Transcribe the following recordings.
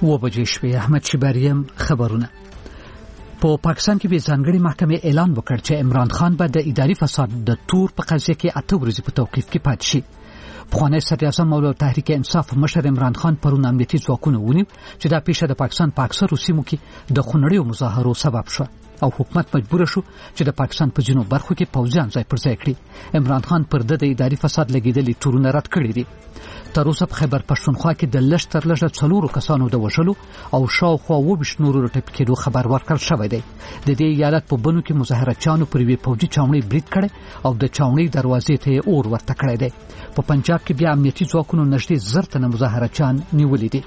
وبجې شوې. احمد شبریم خبرونه. په پاکستان کې به ځانګړي محکمې اعلان وکړ چې عمران خان به د اداري فساد د تور په قضیه کې 8 ورځې په توقیف کې پاتې شي. پخوانی صدراعظم مولا تحریک انصاف مشر عمران خان پرون امنیتي ځواکونه ونیو چې دا پیښه د پاکستان په اکثرو سیمو کې د خونړیو مظاهرو سبب شو او حکومت مجبور شو چې د پاکستان په ځینو برخو کې پوځیان ځای پر ځای کړي. عمران خان پر د اداري فساد لګیدلي تورونه رد کړي دي. تر اوسه په خیبر پښتونخوا کې د لږ تر لږه 4 کسانو د وژلو او شاوخوا 20 نورو ټپي کېدو خبر ورکړل شوی دی. د دې ایالت په بنو کې مظاهرچیانو پر وی پوځي چاونۍ برید کړي او د چاونۍ دروازې ته اور ورته کړی دی. په پنجاب کې بیا امنیتي ځواکونو نږدې 1000 تنه مظاهرچیان نیولي دي.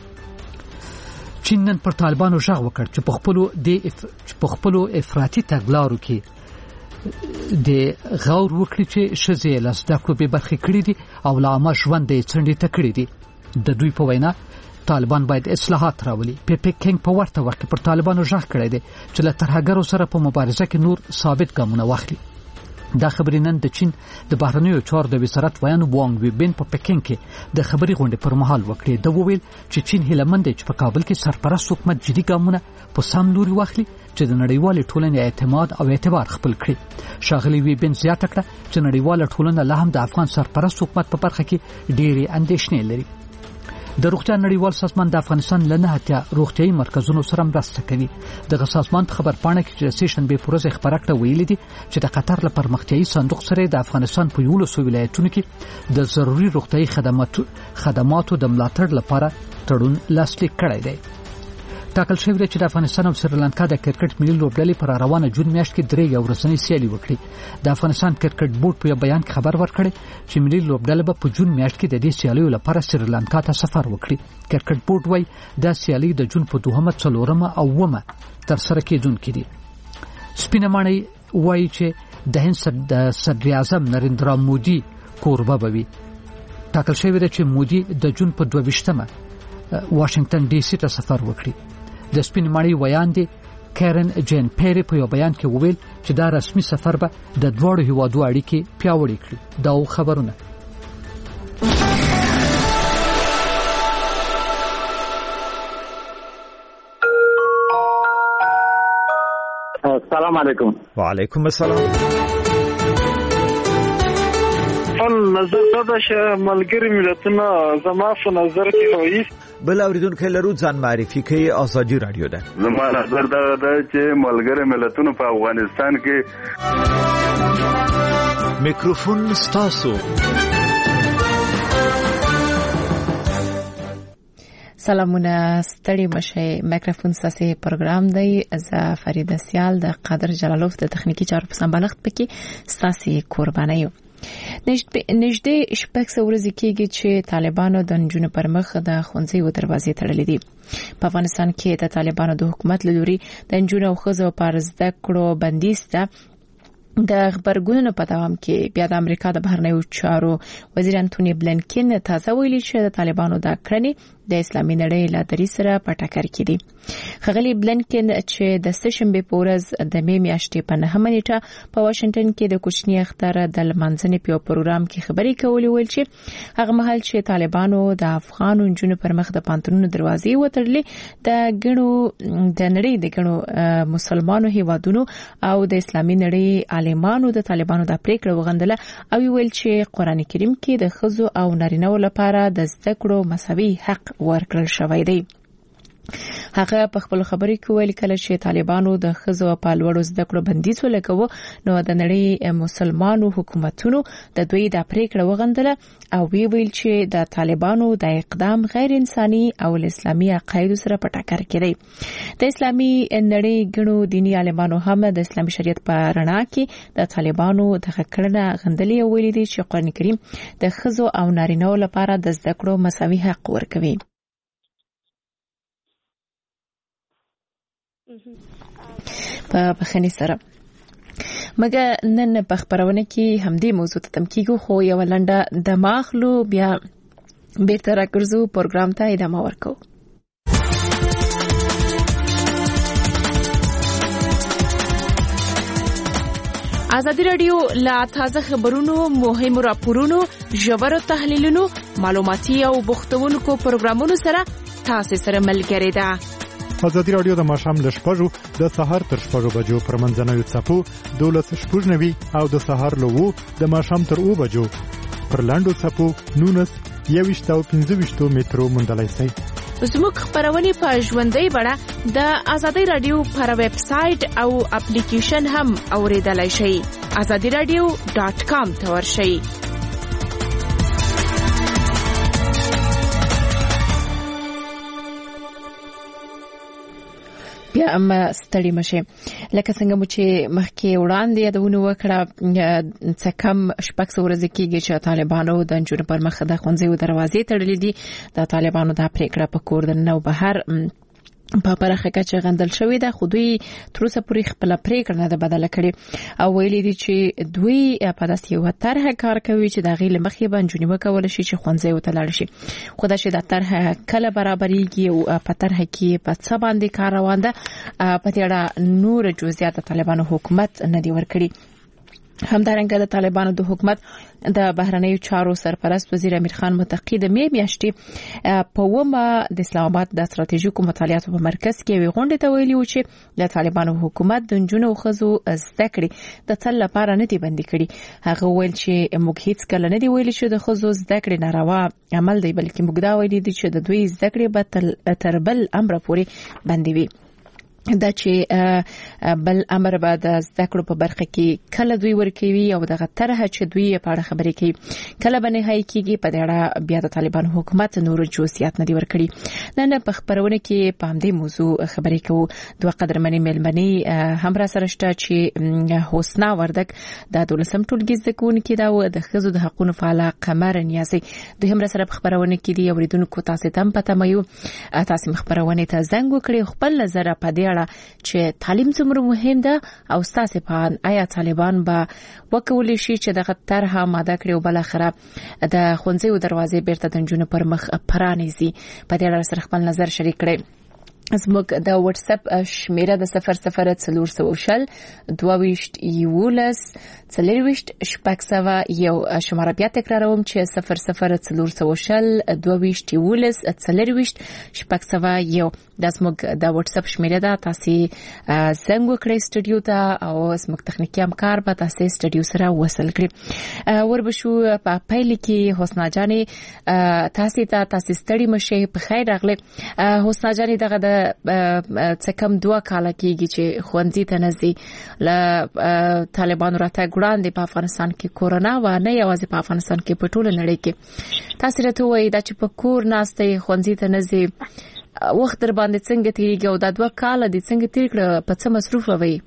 چین نن پر طالبانو ژغ وکړ چې په خپلو افراطي تګلارو کې د غور وکړي چې ښځې له زده کړو بې برخې کړي دي او له عامه ژوند یې څنډې ته کړي دي. د دوی په وینا طالبان باید اصلاحات راولي. پېکینګ په ورته وخت کې پر طالبانو ژغ کړی دی چې له ترهګرو سره په مبارزه کې نور ثابت ګامونه واخلي. دا خبرې نن د چین د بهرنیو چارو د وزارت ویان وانګ ویبین په پېکینګ کې د خبري غونډې پر مهال وکړې. د وویل چې چین هیله مند دی چې په کابل کې سرپرست حکومت جدي ګامونه په سم لوري واخلي چې د نړیوال ټولنې اعتماد او اعتبار خپل کړي. ښاغلي ویبین زیاته کړه چې نړیوال ټولنه لا هم د افغان سرپرست حکومت په برخه کې ډېرې اندېښنې لري. د روغتیا نړیوال سازمان د افغانستان له 9 روغتیايي مرکزونو سره مرسته کوي. د سازمان خبر پاڼه کې چې سیشنبه پروژه خبره کړه ویلي دي چې د قطر له پرمختیايي صندوق سره د افغانستان په 11 ولایتونو کې د ضروري روغتیايي خدماتو د ملاتړ لپاره تړون لاسلیک کړی دی. ټاکل شوی دی چې د افغانستان او سریلانکا د کرکټ ملي لوبډلې پر روانه جون میاشت کې 3 ورځنۍ سیالي وکړي. د افغانستان کرکټ بورډ په بیان کې خبر ورکړی چې ملي لوبډلې به په جون میاشت کې د دې سیالیو لپاره سریلانکا ته سفر وکړي. کرکټ بورډ وايي دا سیالي د جون په 2 4 او 9 تر سره کېدونکې دي. سپینه ماڼۍ وايي چې د هند د صدراعظم نریندرا مودي کوربه بوي. ټاکل شوی دی چې مودي د جون په 22 واشنگټن ډي سي ته سفر وکړي. د سپین ماڼۍ ویان دي کارن جین پیری په یو بیان کې وویل چې دا رسمي سفر به د دوړو هیوادو اړیکې پیاوړې کړي. دا خبرونه. السلام علیکم. وعلیکم السلام. نظر دا چې ملګری ملتونه زما په نظر کې وایي بل اوریدونکو لرو ځان معرفي کوي. ازادي رادیو ده. زما نظر دا چې ملګری ملتونه په افغانستان کې میکروفون ستاسو. سلامونه ستړي مشه. میکروفون ستاسو پروګرام دی. زه فریده سیال د قادر جلالوف د تخنیکی چارو په سمبالښت پکې ستاسو قرباني یم. نږدې شپږ ورځې کېږي چې طالبانو د نجونو پر مخ د ښوونځیو دروازې تړلې دي. په افغانستان کې د طالبانو د حکومت له لوري د نجونو او ښځو پر زده کړو بندیز ده. د خبرګونونو په دوام کې بیا د امریکا د بهرنیو چارو وزیر انټونی بلنکن تازه ویلي چې د طالبانو د کړنې د اسلامي نړۍ له درې سره په ټکر کې دي. ښاغلي بلنکن چې د سهشنبه په ورځ د می میاشتې په 9 نیټه په واشنگټن کې د کوچنی اختر د لمانځنې په پروګرام کې خبرې کولې ویل چې هغه مهال چې طالبانو د افغان نجونو پر مخ د پانتونونو دروازې وتړلې د نړۍ د ګڼو مسلمانو هیوادونو او د اسلامي نړۍ عالمانو د طالبانو د پریکړه وغندله او ویل چې قران کریم کې د ښځو او نارینه‌و لپاره د زده کړو مساوي حق ورکړل شوی دی. هغه په خپل خبرې کې ویل کله چې طالبانو د ښځو په لوړو زده کړو بندیز ولګاوه نو د نړۍ مسلمانو حکومتونو د دوی د پریکړه وغندله او ویل چې د طالبانو د اقدام غیر انساني او اسلامي عقاید سره په ټکر کې دی. د اسلامي نړۍ ګڼو دینی عالمانو هم د اسلامي شریعت په رڼا کې د طالبانو د کړنه غندلې او ویلي دي چې قرآن کریم د ښځو او نارینه‌و لپاره د زده کړو مساوي حق ورکوي. په بخښنې سره مګر نن په خبرونه کې همدې موضوع ته تم کېږو خو یو لنډه د ماخلو بیا بیرته راګرځو پروګرام ته ادامه ورکو. ازادي رادیو لا تازه خبرونو مهمو راپورونو ژورو تحلیلونو معلوماتي او بوختونکو پروګرامونو سره ستاسو سره ملګری ده. ازادي رادیو د ماښام له 6 د سحر تر 6 بجو پر منځنوي څپو 12:90 او د سحر له 2 د ماښام تر 2 بجو پر لاندو څپو 19 او 15 مترو مندلای شي. زموږ خبرونه په ژوندۍ بڼه د ازادي رادیو پر ویب سټ او اپلیکیشن هم اوریدلای شئ. azadiradio.com ته ورشئ. بیا هم ستړي مشه لکه څنګه مو چې مخکې وړاندې یادونه وکړه څه کم شپږ ورځې کېږي چې طالبانو د نجونو پر مخ د ښوونځیو دروازې تړلې دي. د طالبانو د پریکړه په کور د نو بهر په پرخه کې غندل شوې ده، خو دوی تر اوسه پورې خپل پریکړه نه ده بدله کړې او ویلي دي چې دوی په داسې یو طرحه کار کوي چې د غیله مخې باندې جنوب کول شي چې ښوونځي وتلل شي. خو دا چې د طرحه کله برابرېږي او په طرحه کې په څه باندې کار روان ده په دې اړه نور جزئیات طالبانو حکومت نه دی ورکړي. همدارنګه د طالبانو د حکومت د بهرنیو چارو سرپرست وزیر امیر خان متقی د میاشتې په ومه د اسلام آباد د استراتیژیکو مطالعاتو په مرکز کې وی غونډه ته ویلي و چې د طالبانو حکومت د جنونو خزو زده کړې د تل لپاره نه دی بندي کړي. هغه ویل چې موږ هیڅ کله نه دی ویلي چې د خزو زده کړې ناروا عمل دی، بلکې موږ دا ویلي دي چې د دوی زده کړې به تر بل امر پورې بندي وي. دا چې بل امر بعد زده کړو په برخه کې کله دوی ورکوي او دغه طرحه چې دوی په اړه خبرې کوي کله به نهایی کیږي په دې اړه بیا د طالبان حکومت نور جزئیات نه دی ورکړي. نن په خبرونه کې په همدې موضوع خبرې کوو. دوه قدرمنې ملمنې هم را سره شته چې حسنا وردک د 12م ټولګي زده کوونکې دا و د ښځو د حقوقو فعال قمر نیازي دوی هم را سره په خبرونه کې دي. اوریدونکو تاسو ته هم پته مې تاسو خبرونه ته زنګ وکړئ خپل نظر په دې چې تعلیم څومره مهم ده او ستاسو په آیا طالبان به وکولې شي چې دغه طرحه ماده کړي او بل اخره د ښوونځیو دروازې بیرته د جنونو پر مخ پرانیزي. په دې اړه سره خپل نظر شریک کړئ. زموږ د واتس اپ شمیره د 0040 22 11 یو شماره بیا تکراروم چې 0040 22 11 یو د زموږ د واتس اپ شمیره ده. تاسو زنګ وکړئ سټوډیو ته او زموږ تخنیکی همکار به تاسو سټوډیو سره وصل کړي. وربشو په پایل کې حسنا جانې تاسو ستړي مشه په خیر راغله. حسنا جانې دغه څه کم 2 کال کېږي چې ښوونځي ته نزي ل طالبانو راته ګړاندې په افغانستان کې کورونا و نه یوازې په افغانستان کې په ټوله نړۍ کې تاسو راته وایي دا چې په کور ناشته ښوونځي ته نزي وخت در باندې څنګه تیریږي او دا 2 کال دي څنګه تیر کړ په څه مصروف وي؟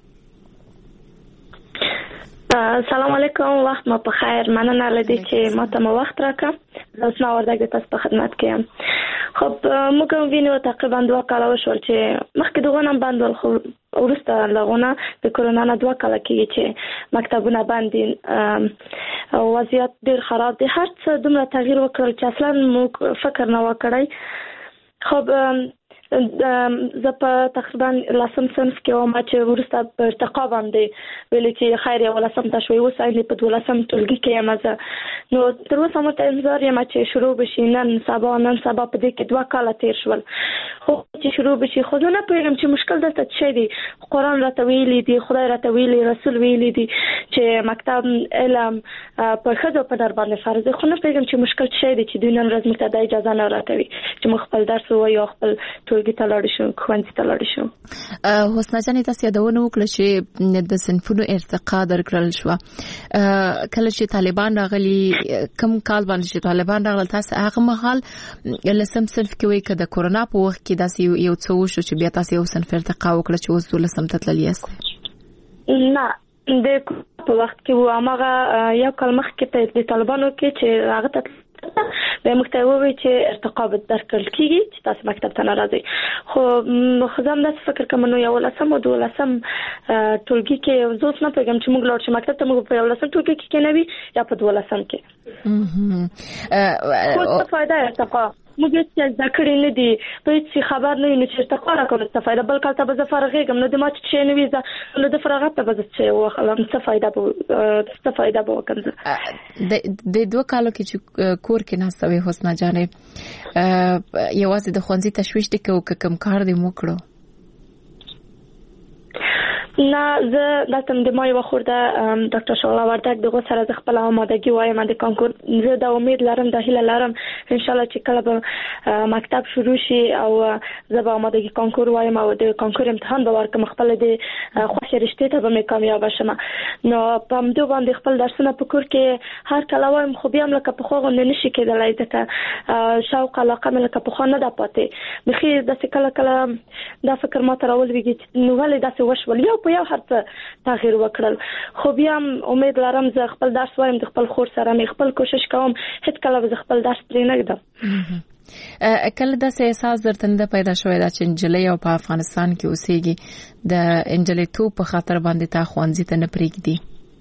سلام علیکم، وخت مو په خیر. مننه لدی چې ما ته وخت راکړه. زه نو وردګ د تاسو په خدمت کې یم. خب موږ وینو تقریبا 2 کال وشول چې مخکې دغه نن باندې خو ورسته لغونه د کورونا نه 2 کال کېږي چې مکتبونه باندې وضعیت ډیر خراب دي. هر څه دومره تغییر وکړل چې اصلا موږ فکر نه وکړای. خب زه په تقریبا لسم صنف کې وم چې ورسته په ارتقا باندې ویل چې خیر یو لسم ته شوي وسایل په 12م ټولګي کې یم. نو تر اوسه مو ته انتظار یم چې شروع بشي. نن سبا په دې کې 2 کال تیر شول خو چې شروع بشي. خو نه پوهیږم چې مشکل دلته څه دی. قرآن راته ویلي دی، خدای راته ویلي، رسول ویلي دی چې مکتب علم په ښځو په در باندې فرض دی. خو نه پوهیږم چې مشکل څه دی چې دوی نن ورځ موږ ته د اجازه نه راکوي چې موږ خپل درس ووایو، خپل ټولګي ته لاړ شو، ښوونځي ته لاړ شو. حسنا جانې تاسو یادونه وکړه چې د صنفونو ارتقا درکړل شو. کله چې طالبان راغلي کم کال باندې چې طالبان راغلل تاسو هغه مهال لسم صنف کې وای کړه د کورونا په وخت کې داسې یو څه وشو چې بیا تاسو یو صنف ارتقا وکړه چې اوس 12 ته تللی یاست؟ نه د په وخت کې و هغه یو کال مخکې ته د طالبانو کې چې هغه ته به مختوي چې ارتقا به درکړل کیږي چې تاسو مکتب ته ناراضي. خو خزم د فکر کوم نو یو لسم او 12م ټولګي کې زوس نه پیغام چې موږ لاړ شو مکتب ته، موږ په یو لسم ټولګي کې نه وي یا په 12م کې. خو څه فائدہ ارتقا موږ چې ذکر نه دي په هیڅ خبر نه یو چې تقاره کوم څه فائدہ بل کله به زفرغېګم نو د ما چې نه ویزه نو د فراغت ته به چې واخلم څه فائدہ به وکړم. د 2 کالو کې چې کور کې ناستوي حسنا جانې یوازې د خوندې تشويش دي کوم کار دی موکړو نه زه د تم د مای وخورده ډاکټر شغله وردک دغه سره د خپل آمادګي وایم د کانکور زه د امید لرم د هیله لرم ان شاء الله چې کله به مکتب شروع شي او زه به آمادګي کانکور وایم او د کانکور امتحان به ورکم خپل د خوښ رشته ته به مې کامیاب شم. نو په مدو باندې خپل درسونه په کور کې هر کله وایم خو بیا هم لکه په خو غو نه نشي کېدلای ځکه شوق علاقه مې لکه په خو نه ده پاتې بخي د کله کله دا فکر ما تر اول ویږي نو ولې داسې وشول یو په یو هرڅه تغییر وکړل خو بیا امید لرم زه خپل درس وایم د خپل خور سره مې خپل کوشش کوم هیڅ کله به خپل درس پرې نه ږدم. کله د احساس درته پیدا شوی دا چې انجلۍ او په افغانستان کې اوسېږي د انجلۍ تو په خاطر باندې تا خوانځي ته نه پرېږدي؟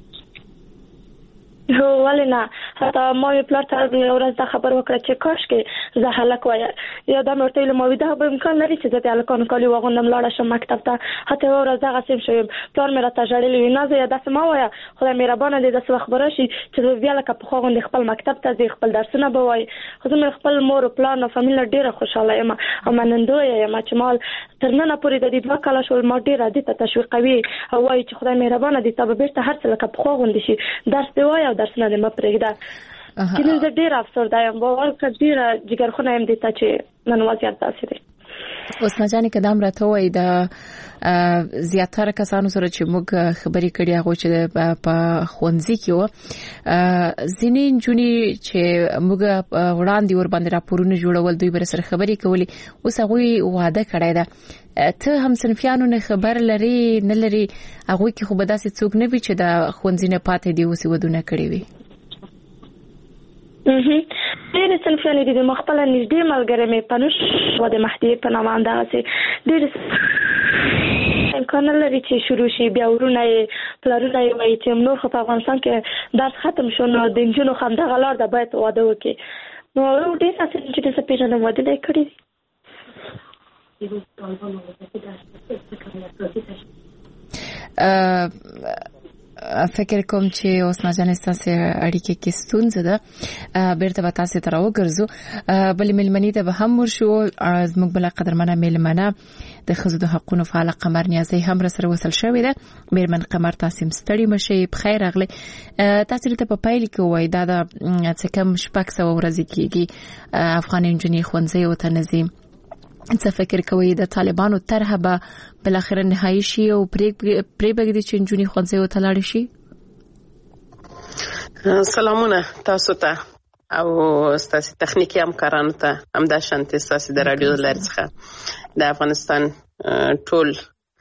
هو ولنا حتی ما یې پلار ته ورځ دا خبر وکړه چې کاش کې زه هلک وای یا دا مرته له مویده به امکان لري چې زه د الکان کالي وغوندم لاړ شم مکتب ته حتی ورځ دا غسیم شوم پلار مې راته جړلې نه زه داسې ما وای خدای مهربانه دې داسې خبره شي چې بیا لکه په خوغوند خپل مکتب ته زه خپل درسونه به وای خو زه خپل مور او پلان او فامیل ډیره خوشاله یم او منندوی یم چې مال ترنه پورې د دې 2 کال شول ما ډیره دې ته تشویقوي او وای چې خدای مهربانه دې ته به بیرته هر څه لکه په خوغوند شي درس دی وای او درسونه دې مپرېږده چې زه ډیر افسرده یم باور کړه ډیره جګرخونه یم دې ته چې نن وضعیت داسې دی. اوس مجاني کدام راته وای د زیاتره کسانو سره چې موږ خبرې کړې هغه چې په خوندزي کې و ځینې جونی چې موږ وړاندې ور باندې راپورونه جوړول دوی بر سره خبرې کولې اوس هغه وعده کړی ده ته هم صنفیانو نه خبر لري نه لري هغه کې خو به داسې څوک نه وي چې د خوندزي نه پاتې دی اوس ودونه کړی وي. ډېر صنفیانې دي مخبل نږدې ملګری مې پنوش و د مهدی په نامه اندازې ډېر امکان لري چې شروع شي بیا ورونه پلارونه یې وایي چې نور خو په افغانستان کې درس ختم شو نو د نجونو خو همدغه لار ده باید واده وکړي نو ډېر داسې نجونې زه پېژنم واده یې کړي دي. فکر کوم چې اوس نه ستاسو اړیکې کې ستونزه ده بیرته به تاسو ته راوګرځو بل ملمنې ته به هم ورشو زموږ بل قدرمنه ملمنه د خزو د حقوقو فعال قمر نیازي هم سره وصل شوې ده. مېرمن قمر تاسو ستړي مشي بخیر اغله تاسو ته په پایل کې وای دا د څه کم شپږ سو ورځې کېږي افغان انجنیر خوندزي او تنظیم څه فکر کوي د طالبانو طرحه به بل اخر نهایی شي او پرې بګدي چې انجونی خوندزي او تلاړ شي؟ سلامونه تاسو ته او ستاسو تخنیکی همکارانو ته همدا شانتي ستاسو د رادیو لارې څخه د افغانستان ټول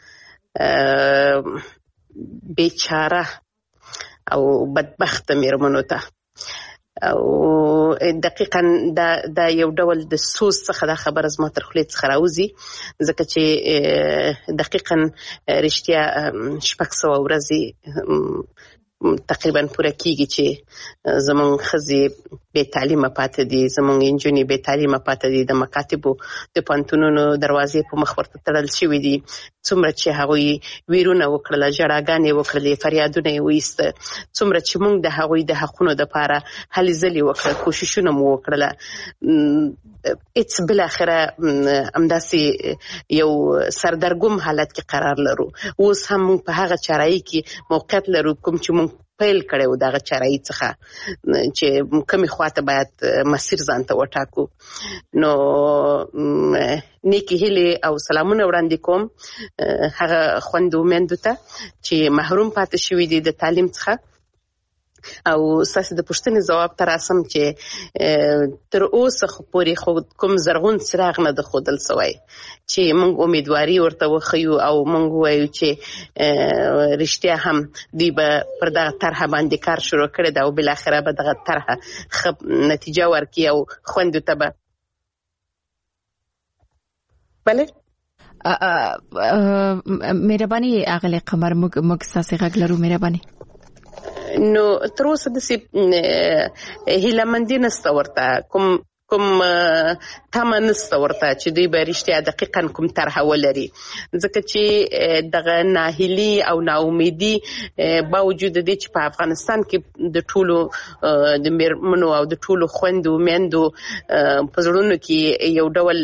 بیچاره او بدبخت میرمنو ته او دقیقاً دا یو ډول د سوس څخه د خبر از ما تر خپل څخه راوځي ځکه چې دقیقاً رښتیا 600 ورځې تقریبا پوره کیږي چې زمون خزي به تعلیمه پاتې دي زمون انجونی به تعلیمه پاتې دي د مکاتبو د پانتونونو دروازې په مخ ورته تړل شوې دي څومره چې هغوی ویرونه وکړل جړاګانې وکړلې فریادونه یې وایست څومره چې موږ د هغوی د حقونو لپاره هلې ځلې وکړل کوششونه مو وکړل اټس بل اخره امداسي یو سردرګم حالت کې قرار لرو اوس هم په هغه چارای کې موقعیت لرو کوم چې موږ پیل کړو دغه چارای څخه چې کومي خواته باید مسیر ځان ته وټاکو نو نیکی هله او سلامونه وړاندې کوم هغه خوندو مندو ته چې محروم پاتې شوی دي د تعلیم څخه او ساسي د پښتنې جواب تر اسم چې تر اوسه پورې خو کوم زرغون څراغ نه د خودل سوی چې موږ امیدواري ورته وخیو او موږ وایو چې رښتیا هم دی به پر دغه طرح باندې کار شروع کړی دا او بل اخره به دغه طرح نتیجه ورکړي او خوندو ته به بله مهرباني اغله قمر موږ ساسي غږ لرو مهرباني نو تر اوسه د هیله مندي نسته ورته کوم کوم تمه نسته ورته چې دوی به رښتیا دقیقاً کوم طرحه ولري، ځکه چې دغه ناهیلي او ناامیدي باوجود د دې چې په افغانستان کې د ټولو د میرمنو او د ټولو خویندو میندو په زړونو کې یو ډول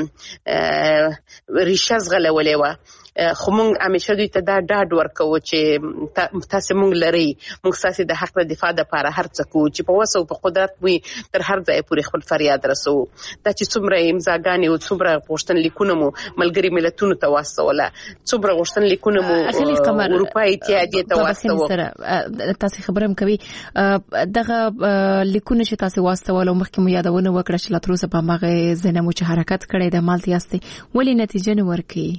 ریشه ځغلولې وه، خو موږ همیشه دوی ته دا ډاډ ورکوو چې تاسې موږ لرئ، موږ ستاسې د حق د دفاع دپاره هر څه کوو چې په وس او په قدرت موږ تر هر ځایه پورې خپل فریاد رسوو. دا چې څومره امضاګانې او څومره غوښتنلیکونه مو ملګري ملتونو ته واستوله، څومره غوښتنلیکونه مو اروپا اتحادیې ته واستوه. تاسې خبره هم کوي دغه لیکونه چې تاسې واستول او مخکې مو یادونه وکړه چې لا تر اوسه په هماغې ځای نه مو چې حرکت کړی د مالت یاستئ، ولې نتیجه نه ورکوي؟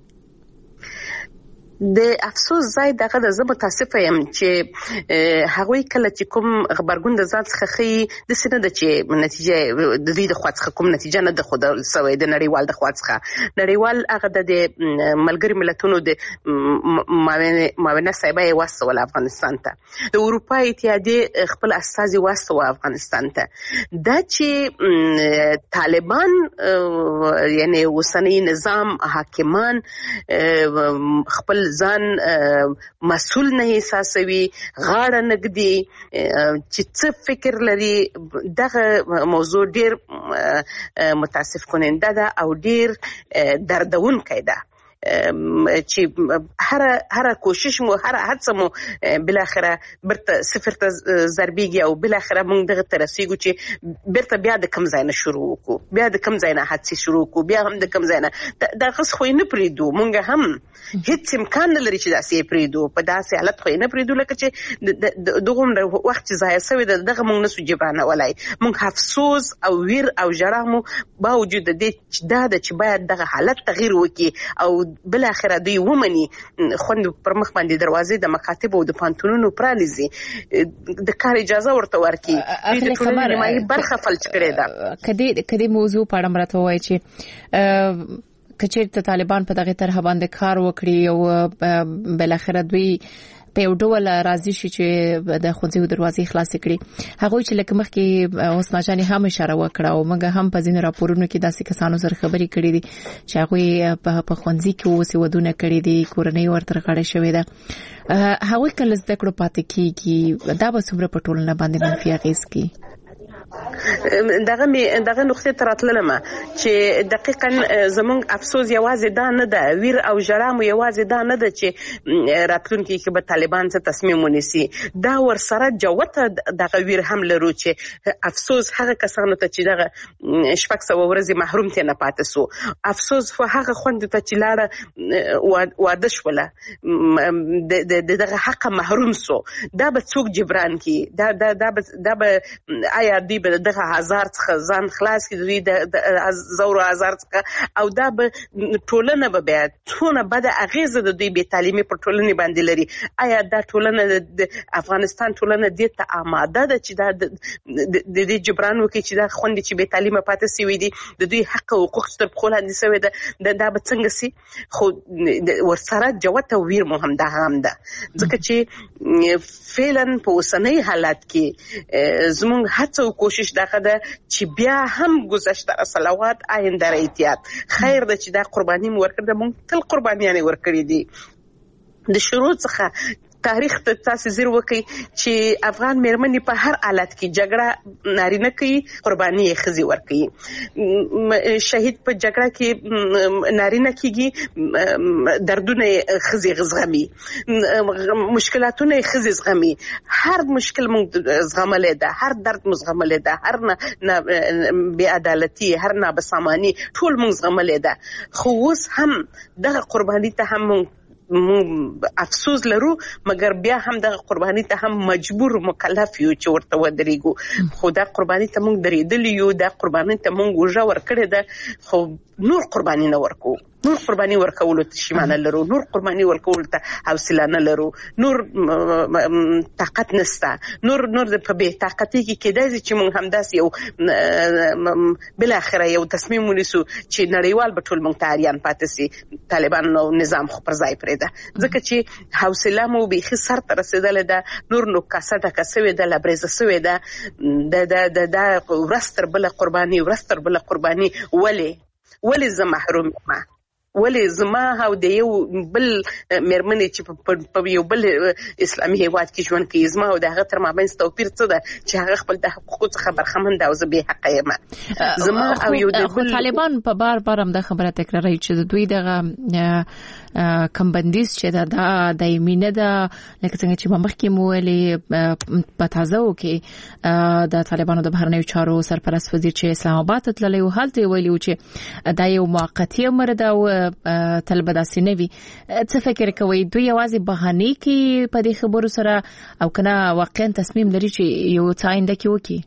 د افسوس ځای دغه د زه متاسفه یم چې هغوی کله چې کوم غبرګون د ځان څخه ښیي داسې نه ده چې نتیجه د دوی د خوا څخه کوم نتیجه نه ده ښودل سوې د نړیوال د خوا څخه. نړیوال هغه د ملګري ملتونو د معاونه صاحبه یې واستوله افغانستان ته، د اروپا اتحادیې خپل استازي واستوه افغانستان ته. دا چې طالبان یعنی اوسنی نظام حاکمان خپل ځان مسؤل نه احساسوي، غاړه نږدي چې څه فکر لري. دغه موضوع ډیر متاسف کننده ده او ډیر دردونکی ده چې هر کوشش مو هر هڅه مو بالاخره برته صفر ته ضربېږي او بالاخره موږ دغه ته رسېږو چې برته بیا د کم ځای نه شروع وکړو، بیا د کم ځای نه هڅې شروع وکړو، بیا هم د کم ځای نه دغه خو یې نه پرېږدو. موږ هم هیڅ امکان نه لري چې داسې یې پرېږدو، په داسې حالت خو یې نه پرېږدو لکه چې دغومره وخت چې ضایع شوی ده دغه موږ نسو جبرانولی. موږ افسوس او ویر او ژړا مو باوجود د دې چې دا ده چې باید دغه حالت تغییر وکړي او بل اخره دوی ومني خوند پر مخ باندې دروازې د مکاتب او د پانتونونو پرانیزي، د کار اجازه ورته ورکړي. دوی د ټولنې نیمایي برخه فلج کړې ده. کدی موضوع په اړه مرته وایي چې کچېرته طالبان په دغه طرح باندې کار وکړي او بل اخره دوی په یو ډول راضي شي چې د ښوونځیو دروازې خلاصې کړي. هغوی چې لکه مخکې حسنا جانې هم اشاره وکړه او موږ هم په ځینو راپورونو کې داسې کسانو سره خبرې کړې دي چې هغوی په ښوونځي کې اوس ودونه کړي دي، کورنۍ ورته غاړه شوې ده. هغوی کله زده کړو پاتې کېږي، دا به څومره په ټولنه باندې منفي اغېز کوي؟ دغه نقطې ته راتللم چې دقیقاً زمونږ افسوس یوازې دا نه ده، ویر او ژړا مو یوازې دا نه ده چې راتلونکي کې به طالبان څه تصمیم ونیسي، دا ورسره جوته دغه ویر هم لرو چې افسوس هغه کسانو ته چې دغه 600 ورځې محروم ترې نه پاتې سو، افسوس هغه خویندو ته چې لاړه واده شوله دغه حق محروم سو، دا به څوک جبران کړي؟ دا به آیا دوی به دغه هزار څخه ځان خلاص کړي، دوی د زورو هزار څخه، او دا به ټولنه به بیا څونه بده اغیزه د دوی بې تعلیمي پر ټولنې باندې لري؟ آیا دا ټولنه د افغانستان ټولنه دې ته آماده ده چې دا د دې جبران وکړي چې دا خوندې چې بې تعلیمه پاتې سوي دي د دوی حق او حقوق تر پښو لاندې سوی ده، دا به څنګه سي؟ خو ورسره جوته ویر مو هم ده ځکه چې فعلا په اوسنۍ حالت کې زموږ هڅه او کوشش دغه ده چې بیا هم گذشته صلوات آینده را احتیاط خیر ده چې دا قرباني مو ورکړه، موږ تل قربانیانې ورکړې دي. د شروع څخه تاریخ ته تاسو زیر وکي چې افغان مېرمنې په هر حالت کې جګړه نارینه کوي، قرباني یې ښځې ورکوي. شهید په جګړه کې نارینه کېږي، دردونه یې ښځې زغمي، مشکلاتونه یې ښځې زغمي. هر مشکل موږ زغملی ده، هر درد مو زغملی ده، هر بې عدالتي، هر نابساماني ټول موږ زغملی ده. خو اوس هم دغه قرباني ته هم افسوس لرو، مګر بیا هم دغه قرباني ته هم مجبور مکلف یو چې ورته ودرېږو. خو دا قرباني ته موږ درېدلی یو، دا قرباني ته موږ وژه ورکړې ده، خو نور قرباني نه ورکو. نور قرباني ورکول ته شیمانه لرو، نور قرباني ورکول ته حوصله نه لرو، نور طاقت نسته، نور په بې طاقتۍ کې کېدای چې موږ همداسې یو بل اخره یو تصمیم ونیسو چې نړیوال به ټول موږ ته اریان پاتې سي، طالبان نو نظام خو پر ځای پرېږده، ځکه چې حوصله مو بیخي سر ته رسېدلې ده، نور نو کاسه ډکه سوې ده، لبریزه سوې ده، د ورځ تر بله قرباني ولې زه محروم یم؟ ولې زما او د یو بل مېرمنې چې په یو بل اسلامي هیواد کې ژوند کوي، زما او د هغه تر مابین توپیر څه ده چې هغه خپل د حقوقو څخه برخمن ده او زه بې حقه یم؟ زما او یو د بل طالبان په بار هم دا خبره تکراروي چې دوی دغه کم بندیز چې دا دایمي نه ده، لکه څنګه چې مخکې مو ویلي په تازه کې د طالبانو د بهرنیو چارو سرپرست وزیر چې اسلام آباد ته تللی و، هلته ویلي و چې دا یو موقتی امر ده او تل به داسې نه وي. څه فکر کوئ دوی یوازې بهانې کوي په دې خبرو سره او کنه واقعا تصمیم لري چې یو څه آینده کې وکړي؟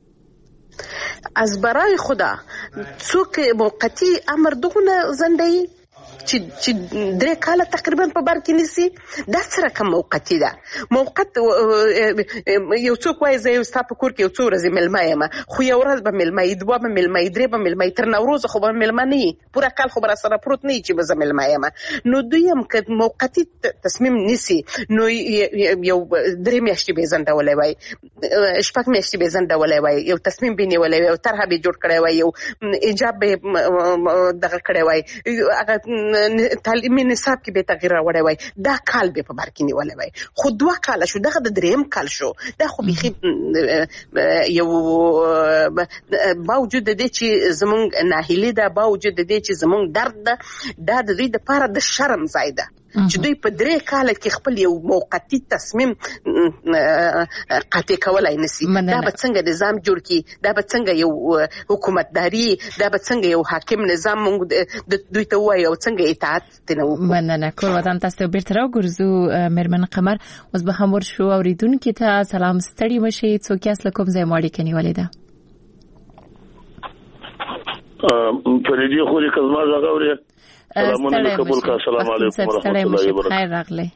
از برای خدا څوک موقتی امر دغه زنده‌ای چې 3 کاله تقریبا په بار کې نیسي، دا سره کوم موقتی ده؟ موقت یو څوک وایي زه یو ستا په کور کې یو څو ورځې مېلمه یم، خو یو ورځ به مېلمه یې، 2 به مېلمه یې، 3 به مېلمه یې، تر نوروزه خو به مېلمه نه یي، پوره کال خو به راسره پروت نه یي چې به زه مېلمه یم. نو دوی هم که موقتی تصمیم نیسي نو یو 3 میاشتې به ځنډولی وای، 6 میاشتې به ځنډولی وای، یو تصمیم به نیولی وای، یو طرحه به جوړ کړی وای، یو ایجاب به دغه کړی وای، هغه تعلیمي نصاب کې به تغییر راوړی وای، دا کال به په بار کې نیولی وای. خو 2 کاله شو، دغه د 3م کال شو، دا خو بیخي یو باوجود د دې چې زمونږ ناهیلي ده، باوجود د دې چې زمونږ درد ده، دا د دوی دپاره د شرم ځای ده چې دوی په 3 کاله کې خپل یو موقتی تصمیم قاطع کولای نسی. دا به څنګه نظام جوړ کی، دا به څنګه یو حکومتداري، دا به څنګه یو حاکم نظام موږ دوی ته وایو څنګه اطاعت تنو. مننه کور ودان تاسو بیرته راګرځو. مېرمن قمر اوس به هم ورشو اوریدونکو ته سلام ستړي مشي، څوک یاست کوم ځای ماړي کني ولیدا فریدی خوري کزما زغوري سلامونه قبول کا. السلام علیکم ورحمۃ اللہ وبرکاتہ. خیر راغلی.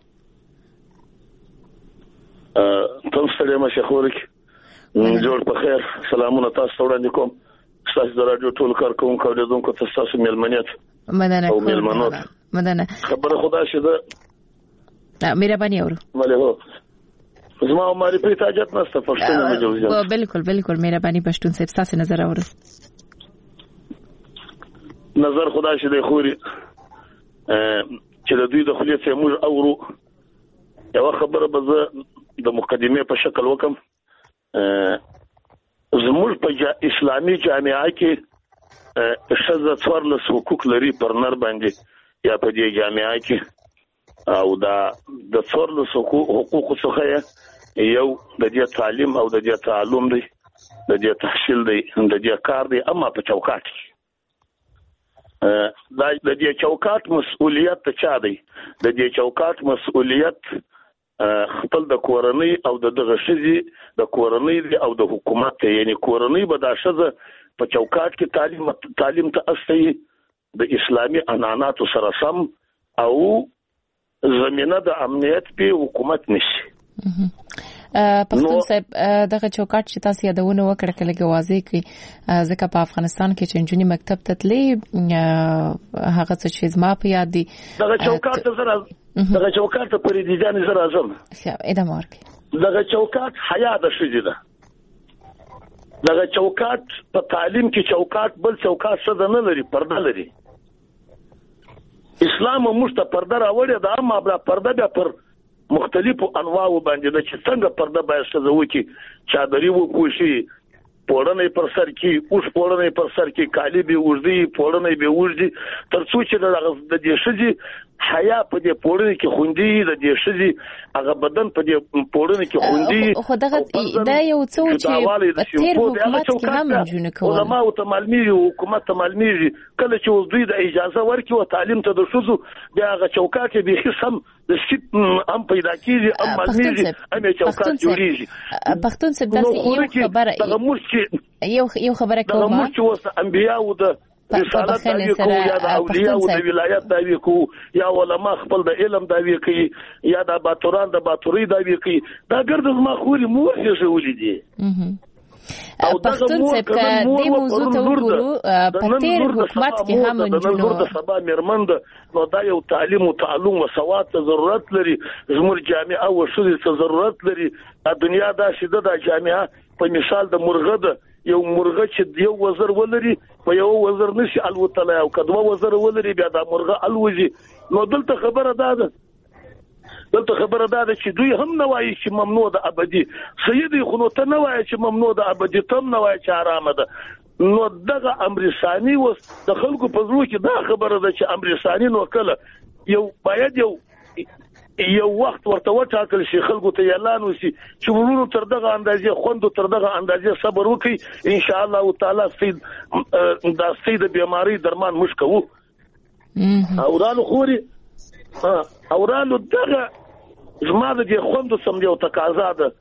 تاسو ته مشخورک جوړ په خیر. سلامونه تاسو وړاندې کوم. تاسو د رادیو ټول کارکونکو اوریدونکو ته تاسو ملمنیت مننه کوم. مننه خبره خدا شته مهرباني اورو. ولی هو زما معرفي تاجت نشته پښتون نه جوړ. بالکل مهرباني پښتون صاحب تاسو نظر اورو. نظر خدا شته خوري چې د دوی د خلیت موږ اورو. یو خبره به زه د مقدمه په شکل وکم. زموږ په اسلامي جامعه کې شذ څوارلس حقوق لري پر نر باندې یا په دې جامعه کې، او دا د څوارلس حقوق څخه یو د دې تعلیم او د دې تعلم دی، د دې تحصیل دی، د دې کار دی. اما په چوکاټ کې د دې چوکاټ مسؤلیت چا دی؟ د دې چوکاټ مسؤلیت خپل د کورنۍ او دغه شذي د کورنۍ او د حکومت، یعنی کورنۍ به د شذ په چوکاټ کې تعلیم ته اصلي د اسلامي عنعناتو سره سم او زمينه د امنیت په حکومت نشي. پښتون صاحب دغه چوکاټ چې تاسو یادونه وکړه کله واضح کړي، ځکه په افغانستان کې چې نجونې مکتب ته تللې هغه څه چې زما په یاد دي دغه چوکاټ ته پرې دي ځان زره اعظم ادم ورکي. دغه چوکاټ حیا د شذ ده. دغه چوکاټ په تعلیم کې چوکاټ بل چوکاټ څه نه لري، پرده لري. اسلام موږ ته پرده راوړی دا، اما بل پرده بیا پر مختلفو انواعو باندې د چې څنګه پرده باید څه وکړي، چادري وو پوشي، پوړنې پر سر کې اوس پوړنې پر سر کې کالی به وردی، پوړنې به وردی، تر څو چې د دې شذي حیا په دې پوړنې کې خوندي، د دې شذي هغه بدن په دې پوړنې کې خوندي. خو دغه دا یو څه چې تیر حکومت کې هم جوړ کول علماء او معلومي حکومت ته معلومي کله چې دوی د اجازه ورکړي او تعلیم ته د شذو بیا هغه چوکاټ به هم د سیټ هم پیدا کیږي، هم معلومي هم چوکاټ جوړیږي. پښتون څه داسې یو خبره کوم د موږ چې وسه انبیا او د رسالت داوی کو یا د اولیاء او د ولایت داوی کو یا علما خپل د علم داوی کوي یا د باتوران د باتوري داوی کوي دا ګرد ما خوري مور یې ولې دي او پښتون څخه د موضوع ته وګورو په تیر حکومت کې هم نور د سبا مرمند نو دا یو تعلیم او تعلم او سواد ته ضرورت لري زموږ جامعه او شوري ته ضرورت لري د دنیا دا شیده د جامعه په مثال د مرغه د یو مرغه چې یو وزر ولري په یو وزر نشي الوتلای او کدوه وزر ولري بیا د مرغه الوزي نو دلته خبره ده چې دوی هم نه وایي چې ممنوع ده ابدي سیدي خو نو ته نه وایي چې ممنوع ده ابدي تم نه وایي چې حرام ده نو دغه امر ثاني وس د خلکو په زړه کې دا خبره ده چې امر ثاني نو کله یو باید یو وخت ورته وټاکل شي خلکو ته اعلان وشي چې ورونو تر دغه اندازې خوندو تر دغه اندازې صبر وکړي ان شاء الله تعالی دا سید بیماری درمان مشکو اورانو خوري اورانو دغه زما د خوندو سم یو تقاضا ده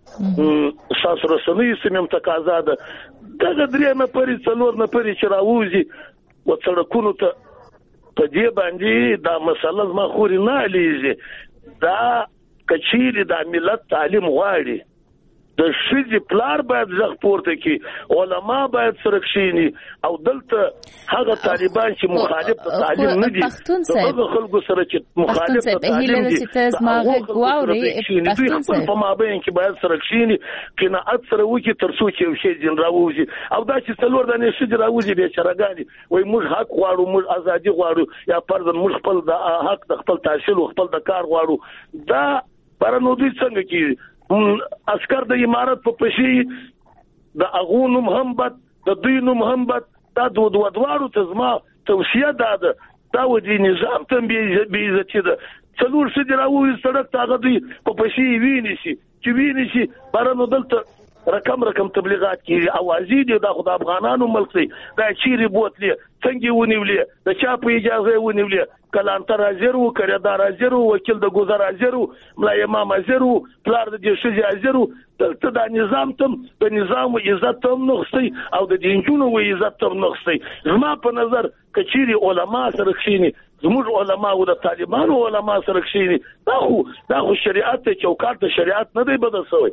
ساس رسنی سم یو تقاضا ده دغه درې نه پرې څلور نه پرې چې راوځي و څړکونو ته په دې باندې دا مسله زما خوري نه لیږي دا کچیر د ملت تعلیم غواړي د شذ پلار باید ځخ پورته کی علما باید سرکشيني او دلته هغه طالبان چې مخالف تعلیم نه دي دغه خلکو سره چې مخالف تعلیم دي هغه غواړي پښتون په مابین کې باید سرکشيني کنا اثر وکي ترڅو چې یو شی جن راوځي او دا چې څلور دانه شي راوځي به چرګاني وای موږ حق غواړو موږ ازادي غواړو یا پردن موږ خپل د حق د خپل تحصیل او خپل د کار غواړو دا پرنو دوی څنګه کی عسكر د امارت په پښې د اغونو محمد د دوینو محمد دا دوړو ته زما توصیه ده دا و دي نظام ته به عزت ده څلور څه دراوي سړک ته دوی په پښې ویني شي بارنو دلته رقم تبلیغات کیږي اوازې دي د خدای افغانانو ملک دی دا چیرې بوتلې څنګه ونیولې د چا په اجازه ونیولې کلانتر حاضرو کړهدار حاضرو وکیل د گذر حاضرو ملا امام حاضرو پلار د شجاع حاضرو دلته د نظام تم د نظام عزت تم نغسي او د دینجونو عزت تم نغسي زما په نظر کچيري علما سره کښینی زموږ علما او د طالبانو علما سره کښینی دا خو شریعت ته چوکاټ د شریعت نه دی بدل شوی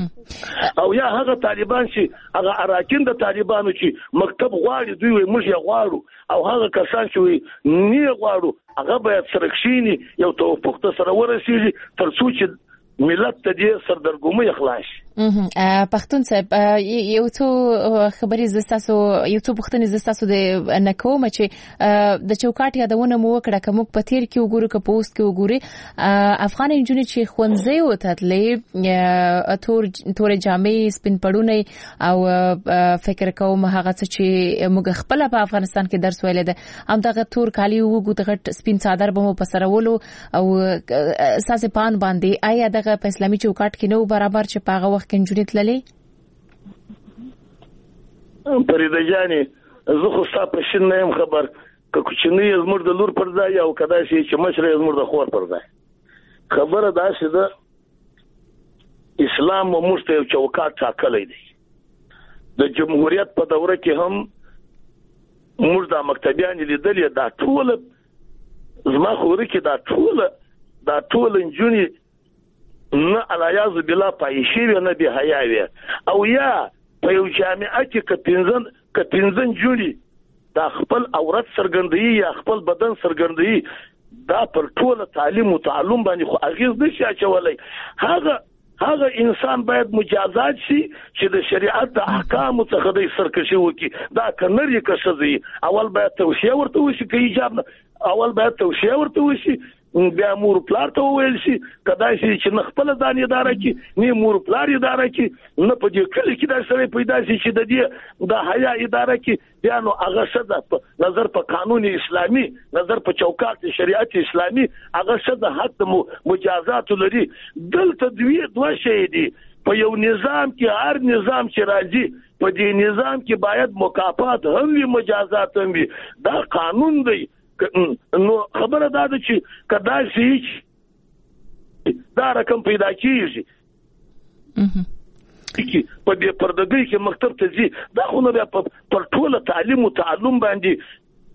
او یا هغه طالبان چې هغه اراکین د طالبانو چې مکتب غواړي دوی موږ یې غواړو او هغه کسان چې نه غواړو هغه باید سرکشيني یو توفق ته سره ورسیږي ترڅو چې ملت ته دې سردرګومي اخلاص پښتون صاحب یو څو خبرې زستاسو یو څو پښتنې زستاسو د نکوم چې د چوکاټ یادونه مو وکړه کوم په تیر کې وګورو که پوسټ کې وګوري افغان انجونې چې خونځي وتاتلې تور جامې سپین پړونه او فکر کوم هغه چې موږ خپل په افغانستان کې درس ویل ده هم دغه تور کالی وګو دغه سپین څادر به مو پسرولو او اساس پان باندې آیا دغه په اسلامي چوکاټ کې نو برابر چې پاغه کنجوري تللې پرېده جاني زه خو ستا په شین نه يم خبر که کوچنی زموږ د لور پر ځای او کدا شي چې مشره زموږ د خور پر ځای خبره دا چې د اسلام موږ ته یو چوکاټ ټاکلی دی د جمهوریت په دوره کې هم موږ د مکتبیان لیدلې دا ټول زما خوري کې دا ټول انجونی نه الیاذ بالله پایشي نه به حیاوي او یا په یو جامعه کې کپینځن جوړي دا خپل عورت سرګندۍ یا خپل بدن سرګندۍ دا پر ټول تعلیم او تعلم باندې خو اغیز نشي اچولای هغه انسان باید مجازات شي چې د شریعت د احکام څخه د سرکشي وکي دا کنري کشزي اول باید توصيه ورته وشي کې ایجاب اول باید توصيه ورته وشي بیا مور پلار ته ویل شي کدای شي چې خپل ځان اداره کې نه مور پلار اداره کې نه په دې کلی کې دا سره پیدا شي چې د دې د حیا اداره کې بیا نو هغه شته نظر په قانون اسلامي نظر په چوکاټ شریعت اسلامي هغه شته حق مجازات لري دلته دوه شی دي په یو نظام کې هر نظام چې راځي په دې نظام کې باید مکافات هم وي مجازات هم وي دا قانون دی نو خبره دا ده چې کدا شي دا رقم پیدا کیږي په دې پردګۍ کې مکتب ته ځي دا خو نه پر ټول تعلیم او تعلم باندې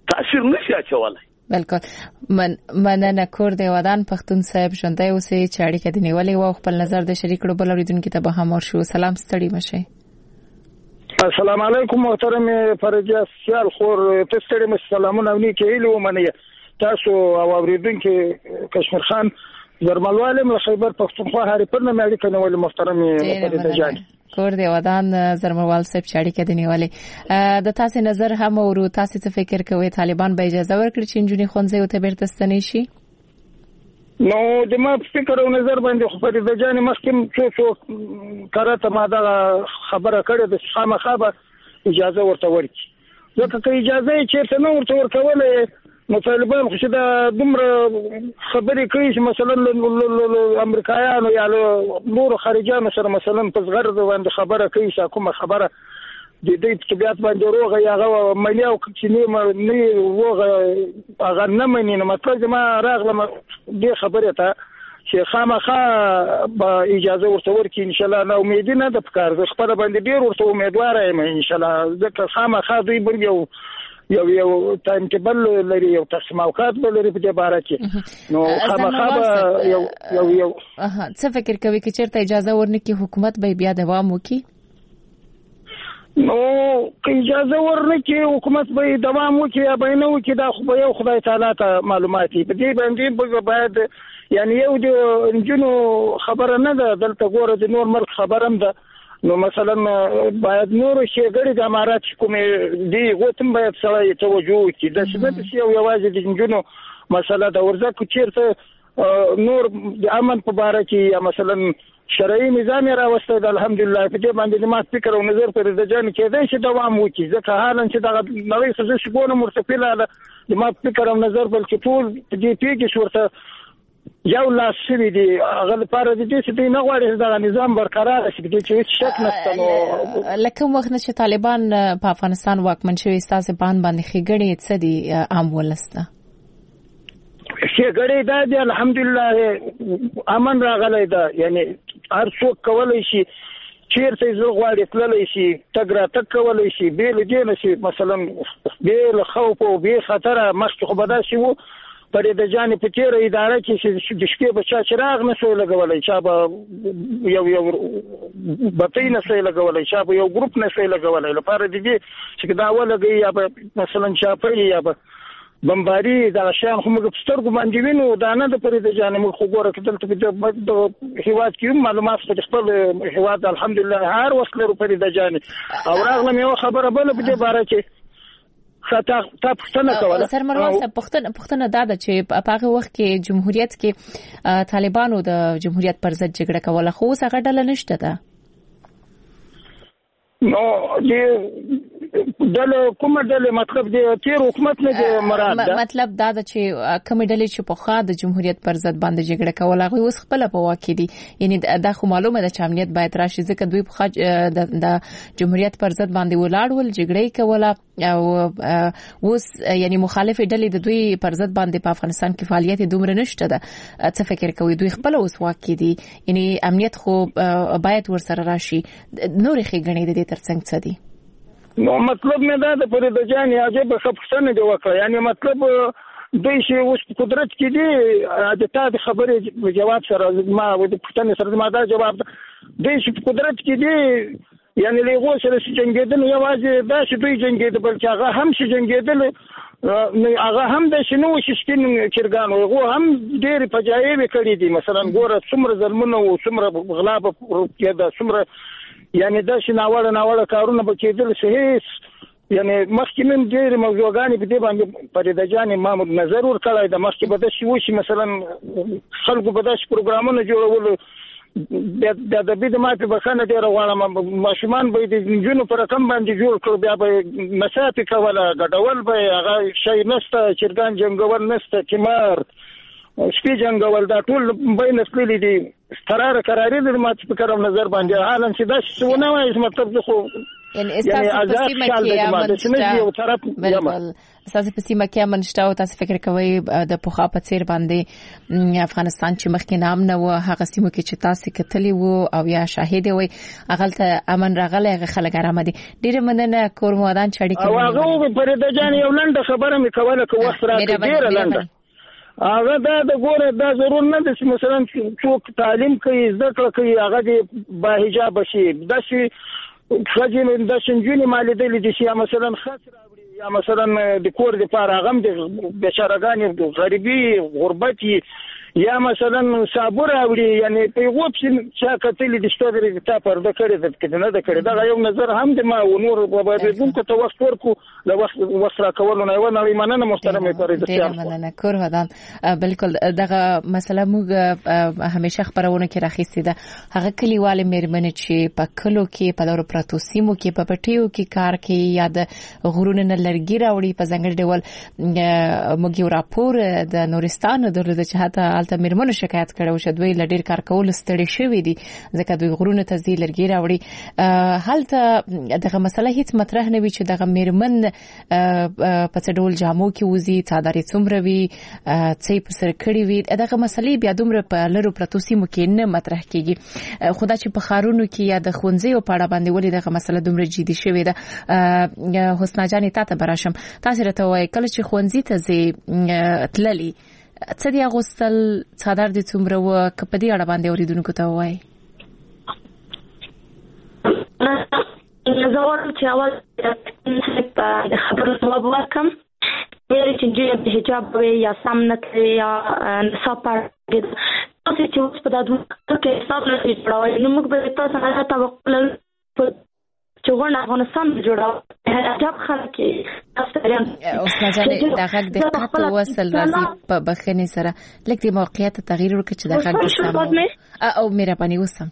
تاثیر نشي اچولای. بالکل مننه. کور دی ودان پښتون صاحب ژوندۍ اوسې چې اړیکه دی نیولې و خپل نظر د شریک کړو بل اوریدونکو ته به هم ورشو. سلام ستړي مشه. السلام علیکم محترم فرجه سیال خور تستړي مشه. سلامونه ونی کې هیله ومنه تاسو او اوریدونکو کشمیر خان زرملواله م خیبر پښتونخوا هری پر نه اړیکه نیولې محترم فرجه جان. کور دی ودان زرملوال صاحب چې اړیکه دی نیولې د تاسو نظر هم ورو تاسو څه فکر کوئ طالبان به اجازه ورکړي چې انجونی خونځي او ته بیرته ستنی شي؟ نو د ما فکر او نظر باندې خو فرید جان مخکې څو کارته ما دا خبره کړې د خامخا به اجازه ورته ورکړي ځکه که اجازه یې چیرته نه ورته ورکولې نو طالبان خو دا دومره خبرې کوي چې مثلا امریکایانو یا نور خارجانو سره مثلا په زغر باندې خبره کوي چې کومه خبره د دې په طبيعت باندې روغه یا غو ملي او چې نه وغه هغه نه مني نو مطلب ما راغله دې خبره ته چې خامخا به اجازه ورته ورکړي ان شاء الله. نو امید نه د فکر ز خبره باندې ډیر ورته امیدوار یم ان شاء الله ځکه خامخا دوی بل یو ټایم ټیبل لري یو تقسیم اوقات لري په دې باره کې نو خامخا یو څه فکر کوي چې چیرته اجازه ورنکړي حکومت به بیا دوام وکړي؟ نو که اجازه ورنکړي حکومت به دوام وکړي یا به نه وکړي دا خو یو خدای تعالی ته معلومات دي. په دې باندې باید یعنی یو د انجونو خبره نه ده دلته ګوره د نور ملک خبرم ده نو مثلا باید نور شیګړي د امارات کومې دی غوتم باید سړی توجه وکړي د سبب یو یوازې د انجونو مسله د ورزه چیرته نور د امن په باره کې یا مثلا شرعي نظام راوستي د الحمدلله په دې باندې ما فکر او نظر پر د جان کې دی چې دوام وکړي ځکه حالا چې د نړۍ څخه شګونه مرتفعه د ما فکر او نظر بلکې ټول دې پیګه شورته یو لاس شوی دی هغه لپاره د دې چې نه غواړي دا نظام برقرار شي د چې شک نشته. نو لکه وخت چې طالبان په افغانستان واکمن شوي تاسو باندې خېګړې څه دي عام ولسته خېګړې دا دی الحمدلله امن راغلی دا یعنی هر څوک کولای شي چیرته زه غواړي تللی شي تګ را تک کولای شي بیل دې نشي مثلا بیل خوف او بی خطر مخکې خو بدا شي وو پر د جانې په تیر اداره کې د شپې بچا چراغ نه شوی لګولای چا به یو بطی نه شوی لګولای چا به یو ګروپ نه شوی لګولای لپاره د دې چې دا ولګي یا به مثلا چاپی یا به بمباری دا شان خو موږ سترګو باندې وینو دا نه د پر د جانې موږ خو ګوره کېدل په هیواد کې معلومات په خپل هیواد الحمدلله هر وخت لرو پر د جانې او راغلم یو خبره بل په دې باره کې خطا پښتنه کوله سرمروال صاحب پښتنه دا ده چې په هغه وخت کې جمهوریت کې طالبانو د جمهوریت پر ضد جګړه کوله خو اوس هغه ډله نشته ده. نو دله کومه دله مطلب دی تیر حکومت نه دی مراد ده مطلب دا ده چې کومه دله چې په خا د جمهوریت پر ضد باندې جګړه کوله هغه اوس خپل په واکې دي یعنی دا خو معلومه ده چې امنیت باید راشي ځکه دوی په خا د جمهوریت پر ضد باندې ولاړول جګړه کوله او اوس یعنی مخالف ډلې د دوی پر ضد باندې په افغانستان کې فعالیت دومره نشته ده. څه فکر کوي دوی خپل اوس واکې دي یعنی امنیت خو باید ورسره راشي نور خېګنې د دې ترڅنګ څه دي؟ نو مطلب نه دا د فرید جان عجیب خبرونه دی وکړه یعنی مطلب دوی چې اوس قدرت کې دي د تا د خبرې جواب سره ما د پښتنې سره ما دا جواب دوی چې قدرت کې دي یعنی له غو سره څنګهدل یوازې دا چې دوی جنګېدل بلکې هغه هم چې جنګېدل هغه هم د شنو شسکین چرګانو هغه هم ډېر فجایع کړې دي مثلا ګوره څومره ظلمونه او څومره غلا په کېده څومره یعنی دا چې ناوړه کارونه به کېدل صحیح یعنی مخکې من ډېر موضوعګانې په دې باندې فرید جان ما نظر ورکړی د مخکې به داسې وشي مثلا خلکو به داسې پروګرامونه جوړولو د ادبي د مافي بخښنه ډېره غواړم ماشومان به د نجونو په رقم باندې جوړ کړو بیا به نڅاپې کوله ګډول به هغه شی نشته چرګان جنګول نشته قمار سپي جنګول دا ټول بین تللي دي قرارې د ما په کارم نظر باندې حالا چې دا څونه وایي مطلب خو یعنی تاسو په سیمه کې امن شته یو طرف بالکل تاسو په سیمه کې امن شته او تاسو فکر کوئ د پوخا په څیر باندې افغانستان چې مخکې نام نه و هغه سیمه کې چې تاسو کتلی وو او یا شاهد وي اغلته امن راغلی خلک آرام دي. ډیره مننه کور مودان چړې کې او هغه فريده جان یو لنډه خبره مې کوله که وخت راکړي ډیره لنډه هغه د ګوره دا ضرور نه ده چې مثلا څوک تعلیم کوي زده کړه کوي هغه د با حجاب شي د شي خځې د شنجونی مالدل دي چې مثلا خاص یا مثلا د کور د پاره غم د بشارګان غریبي غربتي یا مثلا صابر اوړي یعنی په وب چې کتل دي ستوري ته پرده کړی د کډنه د کړی دا یو نظر هم د ما و نور په بدون کو تو وخت ورکو د وخت را کولو نه و نه مننه محترمه فريده سیال مننه کور ودان بالکل دغه مسله موږ همیشه خبرونه کې راخېستې ده هغه کلیواله مېرمنې چې په کلو کې په لور پراتو سیمو کې په پټیو کې کار کوي یا د غرونو نه لرګي راوړي په ځنګړي ډول موږ یو راپور د نورستان درلود چې حتی ته مېرمنو شکایت کړو چې دوی لډیر کار کول ستړي شوي دي ځکه دوی غرونه ته ځي لرګي راوړي هلته دغه مسله هیڅ مطرح نه وي چې دغه مېرمن په څه ډول جامو کې وزي څادرې څومره وي څه په سر کړی وي دغه مسلې بیا دومره په لرو پرتو سیمو کې نه مطرح کیږي خدا چې په خارونو کې یا د خونځي په اړه باندې ولې دغه مسله دومره جدي شوې ده حسنا جان ته براشم تاسو راته وایي کله چې خونځي ته ځي تللی څه دی اغوستل څادر دې څومره و کپدي اړه باندې اوریدونکو ته وایي زه وایم چې اول د خبرو ځواب ورکړم ویل چې نجونې د حجاب وي یا سم نه کوي یا نصاب پاړه تاسو چې اوس په دادو کې حساب نه جوړوي نو موږ به تاسو نه توقع لرو چې ورن افغانستان جوړاو حجاب خلک اوس نه ځي دا غږ د خپل وصل راځي په بخنه سره لکه د موقعیت تغییر وکړي چې دا غږ سم او مهرباني وسم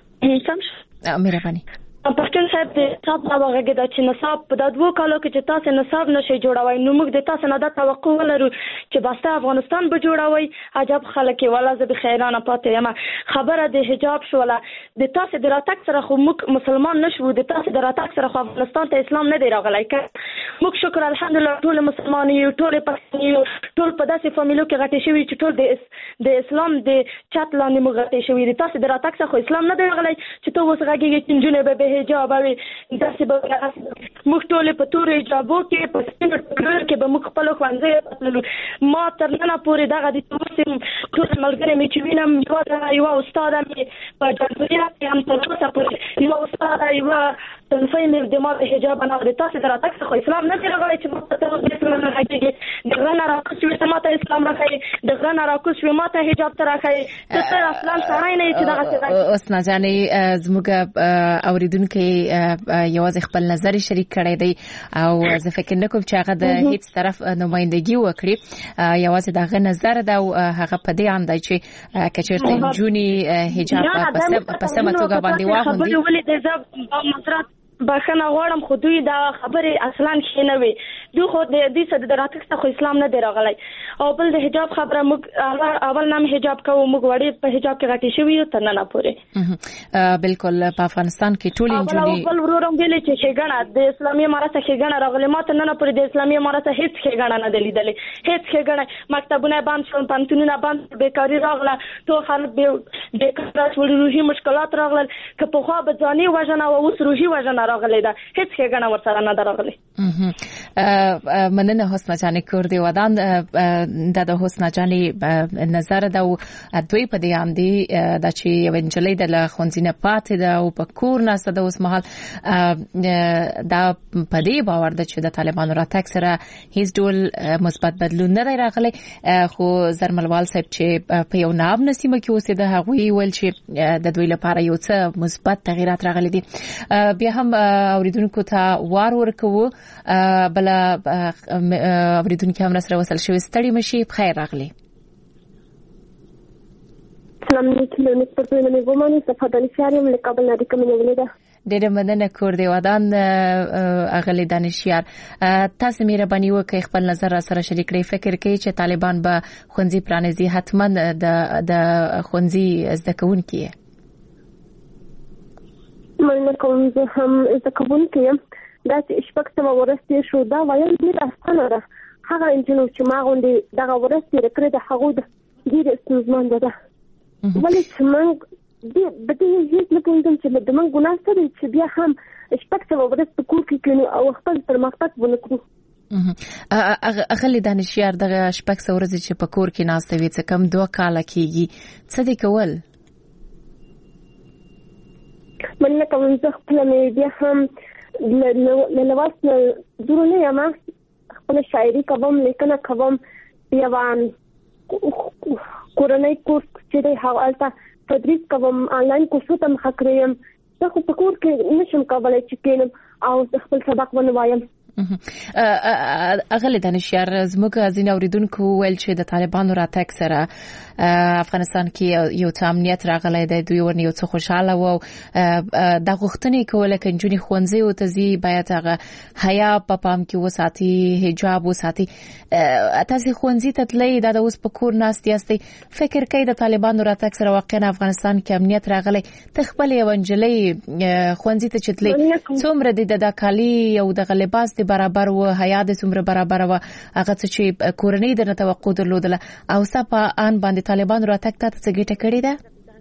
شو مهرباني پښتون صاحب د صاحب راوغه د چې نصاب په د دوه کالو کې چې تاسو نصاب نشي جوړوي نو موږ د تاسو نه د توقع ولرو چې باسته افغانستان به جوړوي عجب خلک ولا زه به خیرانه پاتې یم خبره د حجاب شو ولا د تاسو د راتګ سره خو موږ مسلمان نشو د تاسو د راتګ سره خو افغانستان ته اسلام نه دی راغلی موږ شکر الحمدلله ټول مسلمان یو ټول پښتون یو ټول په داسې فامیلو کې غټي شوی چې ټول د اسلام د چت لاندې موږ غټي شوی د تاسو د راتګ سره خو اسلام نه دی راغلی چې ته اوس غږیږي چې جنونه به حجاب اوی داسې به موږ ټول په تور حجابو کې په سپینو ټکرو کې به موږ خپل خوانځي پتلو ما تر نن پورې دغه د توسم ټول ملګری مې چې وینم یو استاد مې په جمهوریت کې هم تر اوسه پورې یو استاد یو تنفي مې د ما په حجاب نه د تاسو دراتک خو اسلام نه دی راغلی چې موږ ته د اسلام نه راځي دغه نه راکوس چې ما ته اسلام راخی دغه نه راکوس چې ما ته حجاب تر راخی ته اصلا سره نه چې دغه څه اوس نه ځانې زموږ اوریدونکو یوازې خپل نظر شریک کړی دی او زه فکر نه کوم چې هغه د هیڅ طرف نمائندګي وکړي یوازې دغه نظر دا هغه په دې اند چې کچېرته جونی حجاب په سمه توګه باندې واغوندي بخنه غواړم خو دوی دا خبره اصلا شي نه وي دوی خو د دې څه د راتګ خو اسلام نه دی راغلی او بل د حجاب خبره موږ اول نام حجاب کوو موږ وړي په حجاب کې غټي شوی یو تر نه پورې بالکل په افغانستان کې ټول انجونی بل ورورم ویل چې ښېګڼه د اسلامي امارت ښېګڼه راغلی ما ته نه پورې د اسلامي امارت هیڅ ښېګڼه نه لیدلې هیڅ ښېګڼه مکتبونه بند شول پانتونونه بند بیکاری راغله تو خلک بیکار شول روحي مشکلات راغلل که په خوا به ځاني وژنه او اوس روحي وژنه راغلی دا هیڅ ښېګڼه ورسره نه ده راغلې مننه حسنا جان کور دی ودان د حسنا جان نظر دا دوی په دې ام دي د چې یو انجلۍ د خونځینه پاتې ده او په کور نه ستده اوس مهال دا په دې باور ده چې د طالبانو راتګ سره هیڅ ډول مثبت بدلون نه راغلی خو زرملوال صاحب چې په یو ناب نسیمه کې اوسېده هغوی ویل چې د دوی لپاره یو څه مثبت تغیرات راغلي دي بیا هم اوریدونکو ته وار ورکوو بل اوریدونکو هم سره وصل شوی ستړي مشي بخیر راغلی سلام علیکم نسبت به من ومني صفادانی شاریم لقبل نادی کوم ولیدا ډېر مننه کور دی ودان اغلی دانشیار تاسو مهرباني وکړئ خپل نظر سره شریک کړئ فکر کوي چې طالبان به خونځي پرانیزي حتما د خونځي زده کوونکي مننه کوم. زه هم زده کوونکې یم. داسې شپږ سوه ورځ تېر شو. دا ویل ډېره اسانه ده. هغه نجونو چې ما غوندې دغه ورځ تېره کړې ده هغوی د ډېرې ستونزمنده ده. ولې چې موږ په دې هېڅ نه پوهېږم چې د موږ ګناه څه دی چې بیا هم شپږ سوه ورځ په کور کې کړو او خپل پرمختګ ونه کړو. اغلی دانشیار دغه شپږ سوه ورځې چې په کور کې ناسته وي څه کم 2 کاله کېږي څه دی کول؟ مننه کوم. زه خپله مې بیا هم له لوست نه دور نه یم. خپله شاعري کوم، لیکنه کوم، یوه کورنۍ کورس چې دی هلته تدریس کوم، آنلاین کورسو ته مخه کړی یم. زه خو په کور کې نشم کولی چې کښېنم او خپل سبق ونه وایم. اغلی دانشیار زموږ ځینې اوریدونکو ویل چې د طالبانو راتګ سره افغانستان کې یو څه امنیت راغلی دی، دوی ورنه یو څه خوشاله وو. دا غوښتنې کوله چې نجونې ښوونځیو ته ځي باید هغه حیا په پام کې وساتي، حجاب وساتي. تاسې ښوونځي ته تلئ، دا د اوس په کور ناست یاستئ، فکر کوئ د طالبانو راتګ سره واقعا افغانستان کې امنیت راغلی؟ ته خپل یوه نجلۍ ښوونځي ته چې تلئ څومره د کالي او دغه لباس برابر و، حیا د څومره برابر و، هغه څه چې کورنۍ درنه توقع درلودله او ستا په آن باندې طالبانو راتګ ته څه ګټه کړې ده؟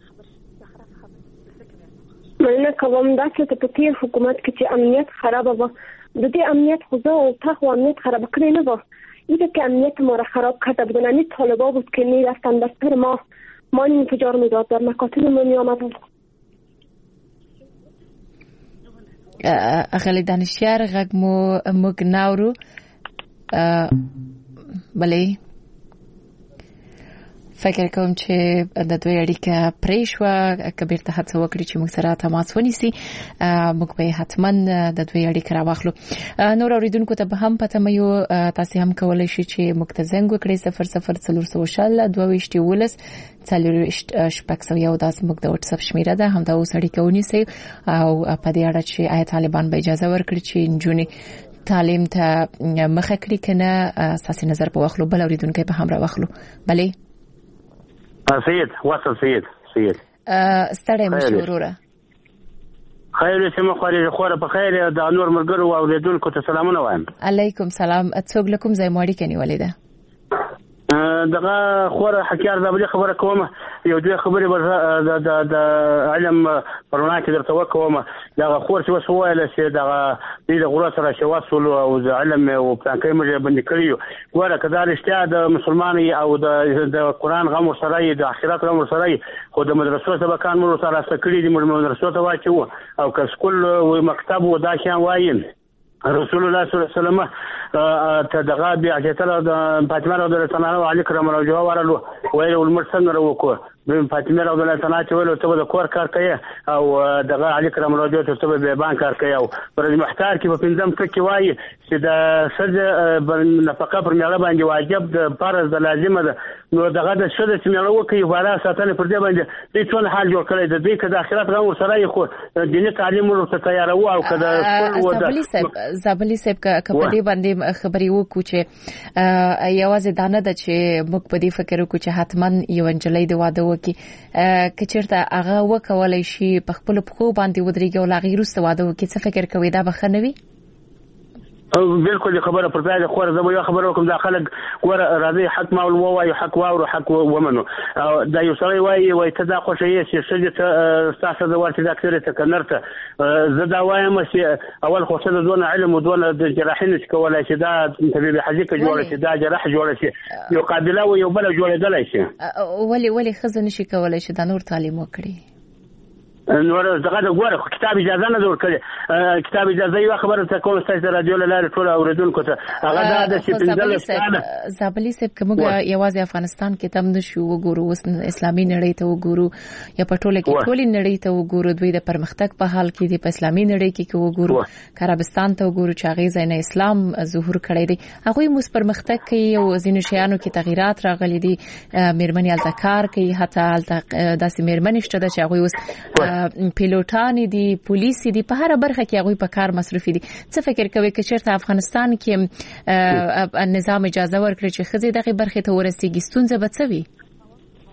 مننه کوم. داسې ته په تېر حکومت کې چې امنیت خرابه وه، د دې امنیت خو زه او تا خو امنیت خراب کړی نه وه. اینه که امنیت ما را خراب کرده بودن. یعنی طالبا بود که میرفتن دستر ما انفجار میداد، در مکاتب ما میآمدن. اغلی دانشیار غږ موږ ناورو. بلې فکر کوم چې د دوی اړیکه پرې شوه، که بیرته هڅه وکړي چې موږ سره تماس ونیسي موږ به حتما د دوی اړیکه راواخلو. نور اوریدونکو ته به هم پته مې یو، تاسې هم کولی شئ چې موږ ته زنګ وکړئ 00402211 4 دا زموږ د واتس اپ شمیره ده. همدا اوس اړیکه ونیسئ او په دې اړه چې آیا طالبان به اجازه ورکړي چې نجونې تعلیم ته مخه کړي که نه، ستاسې نظر به واخلو. بل اوریدونکی به هم راواخلو. بلې سید وصل سید ستړی مشي وروره. خیر چې مخوري خوره په خیر. د نور ملګرو او اوریدونکو ته سلامونه وایم. علیکم سلام. څوک له کوم ځای مو اړیکه نیولې ده؟ دغه خوره حکیار زابلي خبره کوم. یو دوه خبرې د علم پرونه کې درته وکوم. دغه خور چې وسوایل چې دغه د غوړه سره شواسول او د علم او پلانکې مې باندې کړیو. ګوره کدا رښتیا د مسلمانۍ او د قران غم سره د اخرت غم سره خو د مدرسو سبقان مو سره سکړي د مدرسو ته واچو او که سکول او مکتب و دا شان وایم. رسول الله صلی الله علیه وسلم ته دغه بیا چې تر د فاطمه رضی الله عنها علی کرام الله جواب ورلو ویل ولمر څنګه وکړو. فاطمه رضی الله عنها چې ویل ته د کور کار کوي او دغه علی کرام الله جواب ته به بانک کار کوي او پر محتار کې په پنځم کې وایي چې د سج نفقه پر میړه باندې واجب د فرض د لازمه ده. نو دغه د شته چې میړه وکي واره ساتنه پر دې باندې د ټول حال جوړ کړی د دې کده اخرت غو سره خو دیني تعلیم ورته تیارو او کده زابلی صاحب په دې باندې خبرې وکړو چې یوازې دانه ده چې موږ په دې فکر وکړو چې حتما یو انجلۍ د واده وکي که چیرته هغه وکولای شي په خپل پخو باندې ودرېږي او لا غیر وروسته واده وکي، څه فکر کوي دا به ښه نه وي؟ بالکل خبره پر ځای خو زه به یو خبره وکم. دا خلک ګوره راځي حق مول وایي حق واورو حق ومنو. دا یو سړی وایي ته دا خوښه یې چې سړي ته تاسو د ورته د اکثر ته کنرته زه دا وایم چې اول خو څه د دون علم او دون د جراحین چې کولای شي دا طبيب حاجی کې جوړ شي دا جراح جوړ شي یو قابله او یو بل جوړېدلای شي. ولی خزه نشي کولای شي دا نور تعلیم وکړي؟ نور دغه ګوره کتاب اجازه نه ورکړي. کتاب اجازه یو خبره ته کوم ستاسو رادیو لاله ټول اوریدونکو ته هغه د سپینځل ستانه زابلی صاحب کومه یوازې افغانستان کې تم نشو وګورو، اوس اسلامي نړۍ ته وګورو یا په ټوله کې ټولې نړۍ ته وګورو، دوی د پرمختګ په حال کې د اسلامي نړۍ کې وګورو، عربستان ته وګورو چې هغه ځای نه اسلام ظهور کړی دی، هغه مو پرمختګ کوي او ځینو شیانو کې تغیرات راغلي دي. میرمنې التکار کوي، حتی داسې میرمنې شته چې هغه اوس پیلوټان دي، پولیس دي، په هر برخه کې هغه په کار مصروف دي. څه فکر کوي چې چیرته افغانستان کې نظام اجازه ورکړي چې خزې دغه برخه ته ورسیږي ستونزه به څه وي؟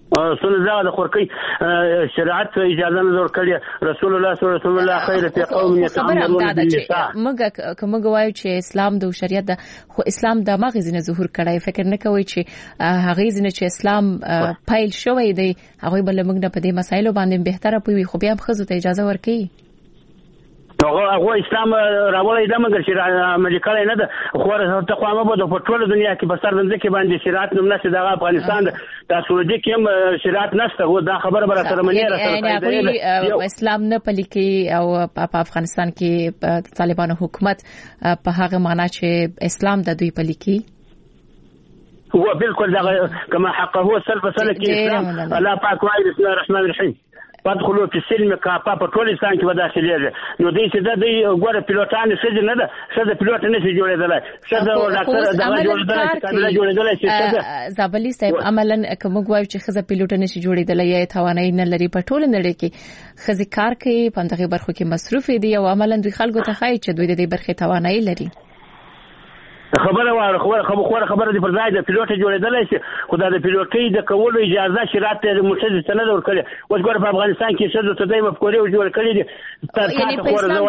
سنت دا د خورکی شریعت اجازه نه ورکړي رسول الله صلی الله علیه خیر په قوم یتعاملون بالنساء موږ وایو چې اسلام د شریعت د خو اسلام د مغزنه ظهور کړای فکر نه کوي چې هغه ځنه چې اسلام پایل شوی دی هغه بل موږ نه په دې مسایلو باندې بهتره پوي خو بیا هم خزو ته اجازه ورکړي هغه اسلام راولای د مګر چې عملي کړی نه ده خو ته خو ما په ټوله دنیا کې په سر د ځکه باندې شریعت نوم نشي د افغانستان د سعودي کې هم شریعت نشته و دا خبره بر سره منی راځي اسلام نه پلیکي او په افغانستان کې طالبانو حکومت په هغه معنا چې اسلام د دوی پلیکي هو بالکل دا کما حقه هو سلف سلك اسلام الله پاک وایي بسم الله الرحمن الرحیم پدخلوا په سلم کاپا په ټول انسان کې ودا شلېږي نو دې چې د دې ګوره پیلوټان څه نه ده څه د پیلوټ نه شي جوړېدل څه د ډاکټر دا جوړېدل چې زابلی صاحب عملاً کوم غواړي چې خزه پیلوټ نه شي جوړېدل یا توانایي نه لري په ټول نړۍ کې خزه کار کوي په دغه برخو کې مصروف دي او عملاً دوی خلکو ته خایي چې دوی د دې برخې توانایي لري خبره واره خبره دې پر ځای د پیلوټ جوړېدل شي خدای د پیلوټي د کولو اجازه شریعت ته مرشد سند ورکړي اوس ګور په افغانستان کې څه د تدای مفکورې جوړ کړي دي تاسو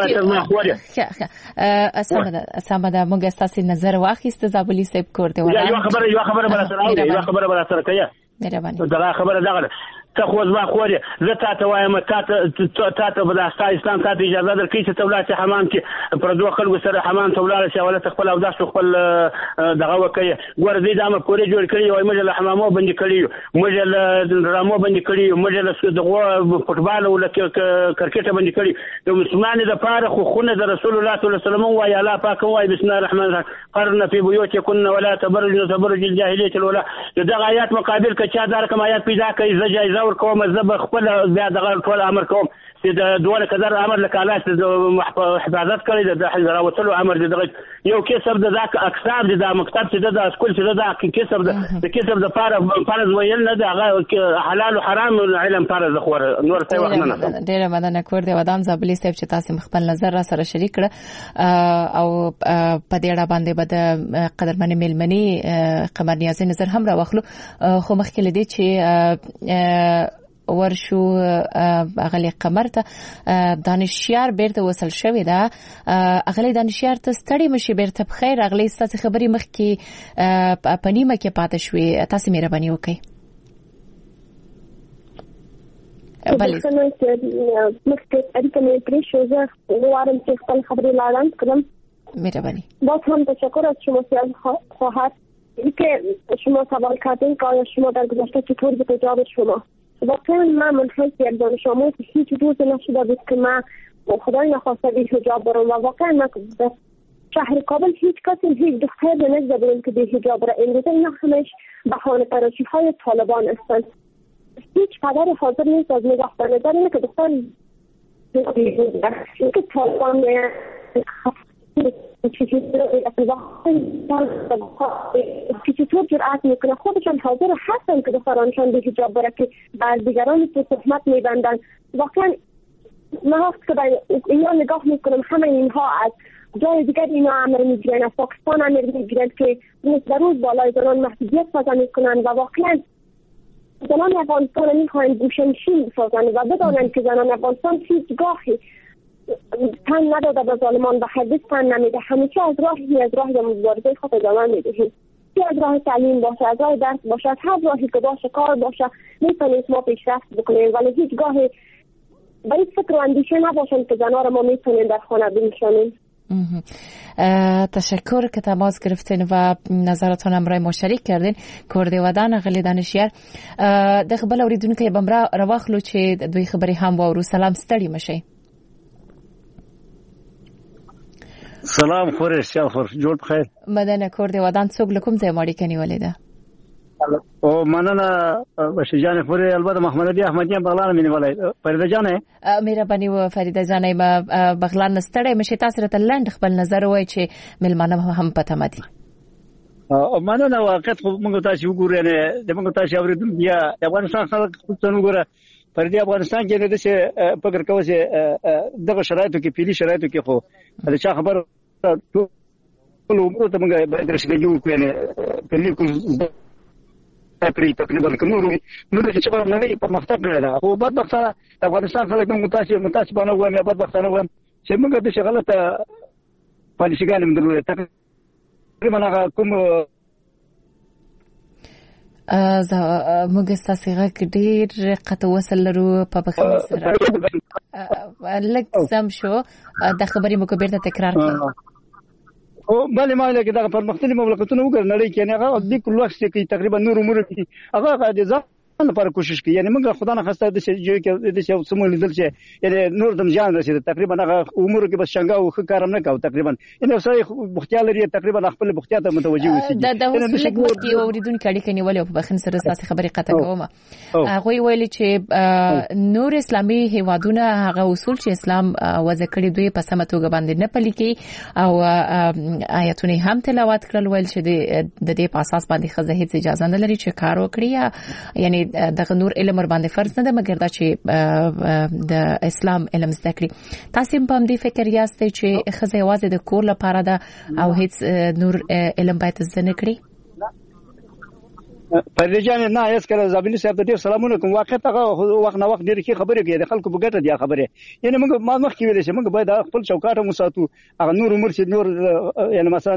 اسامه دا موږ تاسو نظر واخیست زابلی صاحب کوړته ولا یو خبره بل سره کوي مهرباني دا خبره دغه ته خو زما خوري زه تاسو وایم تاسو په داستا اسلام تاسو اجازه درکې چې تولات حمام کې پر دوه خلکو سره حمام تولال شي ولا تخپل او داسو خپل دغه وکي ګور دې د امر کورې جوړ کړی او مجله حمامو بند کړی مجله درامو بند کړی مجله دغه فوټبال او کرکټ بند کړی د مسلمانانو د پاره خو خونه د رسول الله صلی الله علیه وسلم وای الله پاک وای بسم الله الرحمن الرحیم قرن فی بیوتکن ولا تبرج الجاهلیه الاولى دغه آیات مقابل کچا دار کوم آیات پیدا کوي زجایز اور کوم زب خپل بیا دغه ټول امر کوم چې د دوه کدر امر لکالاس د حفاظت کړی د راوتلو امر دغه یو کسب د اکثر د مکتب چې د اسکول چې د کسب د کسب د فرض ویل نه د حلال او حرام علم فرض خور نور څه وخت نه ډیره مننه کور دی ودان زابلی صاحب چې تاسو خپل نظر را سره شریک کړ او په دې اړه باندې به د قدرمن ملمنی قمر نیازي نظر هم را واخلو خو مخکې لدی چې ورشو اغلی قمر ته دانشیار بیرته وصل شوی دا اغلی دانشیار ته ستړي مشي بیرته بخیر اغلی ستاسو خبري مخ کې پنیمه کې پاتې شوې تاسو مهرباني وکړئ بله مخکې اړیکه مې پرې شو زه غواړم چې خپل خبري لاړم کړم مهرباني باز هم تشکر از شما خواهد که شما سوال کردین که آیا شما در گذشته چطور به تجارب شما واقعا من منحص یک دانش آموز هیچ روز نشده بود که من خدای نخواسته بی حجاب برم و واقعا من در شهر کابل هیچ کسی هیچ دختر نزده بودم که بی حجاب برم امروزه اینا همش بهانه پرستی های طالبان هستند هیچ پدر حاضر نیست از نگاه در نظر اینه که دختر که طالبان چطور جرأت میکنه خودشان حاضر هستن که دخترانشان به حجاب بره که بر دیگران تو تهمت میبندن واقعا من وقت که اینا نگاه میکنم همه اینها از جای دیگر اینا امر میگیرن از پاکستان امر میگیرن که روز به روز بالای زنان محدودیت سازا میکنن و واقعا زنان افغانستان میخواهند گوشه‌نشین بسازن و بدانند که زنان افغانستان هیچگاهی تن نداده به ظالمان و هرگز تن نمیده همیشه از راه مبارزه خود ادامه میدهیم چه از راه تعلیم باشه از راه درس باشه هر راهی که باشه کار باشه میتونیم ما پیشرفت بکنیم ولی هیچگاه به این فکر و اندیشه نباشیم که زنها را ما میتونیم در خانه بنشانیم تشکر که تماس گرفتین و نظراتون همراه ما شریک کردین کرده ودان غلی دانشیار د خپل اوریدونکو بمرا رواخلو چې دوی خبري هم وورو سلام ستړي مشي سلام خورش شاخر جوړ بخیر مدنه کرده ودان څوک لکم ځای ماړی کني ولیدا او مننه بشجان پوری البته محمدی احمدیان بغلان مینه ولای فریده جانه مهرباني و فریده جانه ما بغلان نستړی مشه تاسو ته لند خپل نظر وای چې ملمانه هم پته مدي او مننه واقعیت خو موږ تاسو وګورئ نه د موږ تاسو اوریدل بیا افغانستان خلک څنګه وګوره فریده افغانستان کې د څه فکر کوي چې دغه شرایطو کې پیلي شرایطو کې خو د چا خبر ټول عمر ته موږ باید رسېدو کنه پیلي کړی تقریبا نور چې په نړۍ په مختلف کړی دا خو بدبختانه د افغانستان خلک متاسفانه وایم یا بدبختانه وایم چې موږ د څه غلطه پالیسیګانې موږ درلودې تقریبا هغه کوم موږ ستاسو غږ ډېر قطع وصل لرو په بخښنه سره لږ سم شو د خبرې مو بیرته تکرار کړئ او بل ما له کې دا پرمختللي مملکتونه وګړي نړۍ کې نه هغه د کلو وخت کې تقریبا نور امور کې هغه د ځان لپاره کوشش کوي یعنی موږ خدای نه خسته د شي کې د شي سمو لیدل شي یعنی نور دم ځان رسید تقریبا هغه امور کې بس څنګه او کارم نه کاوه تقریبا ان اوسه بختیار لري تقریبا خپل بختیار ته متوجي وسی د هوسلک مخکې اوریدونکو اړیکې نیولې په بخښنه سره ساسي خبرې قطع کوم هغه ویل چې نور اسلامي هیوادونه هغه اصول چې اسلام وضع کړی دوی په سمه توګه باندې نه پلي کوي او آیتونه هم تلاوت کړل ویل چې د دې په اساس باندې خزه هیڅ اجازه نه لري چې کار وکړي یعنی دغه نور علم ور باندې فرض نه ده مګر دا چې د اسلام علم زده کړي تاسو په دې فکر یاست چې خزه یوازې د کور لپاره ده او هیڅ نور علم باید زده نه کړي پرېجان نه یې سره زابلی صاحب ته ډیر سلامونه کوم واقعیت هغه وخت نه وخت ډیر کی خبرې کوي د خلکو په ګټه دی خبره یعنی موږ ما مخکې ویل چې موږ باید خپل چوکاټ مو ساتو هغه نور عمر چې نور یعنی مثلا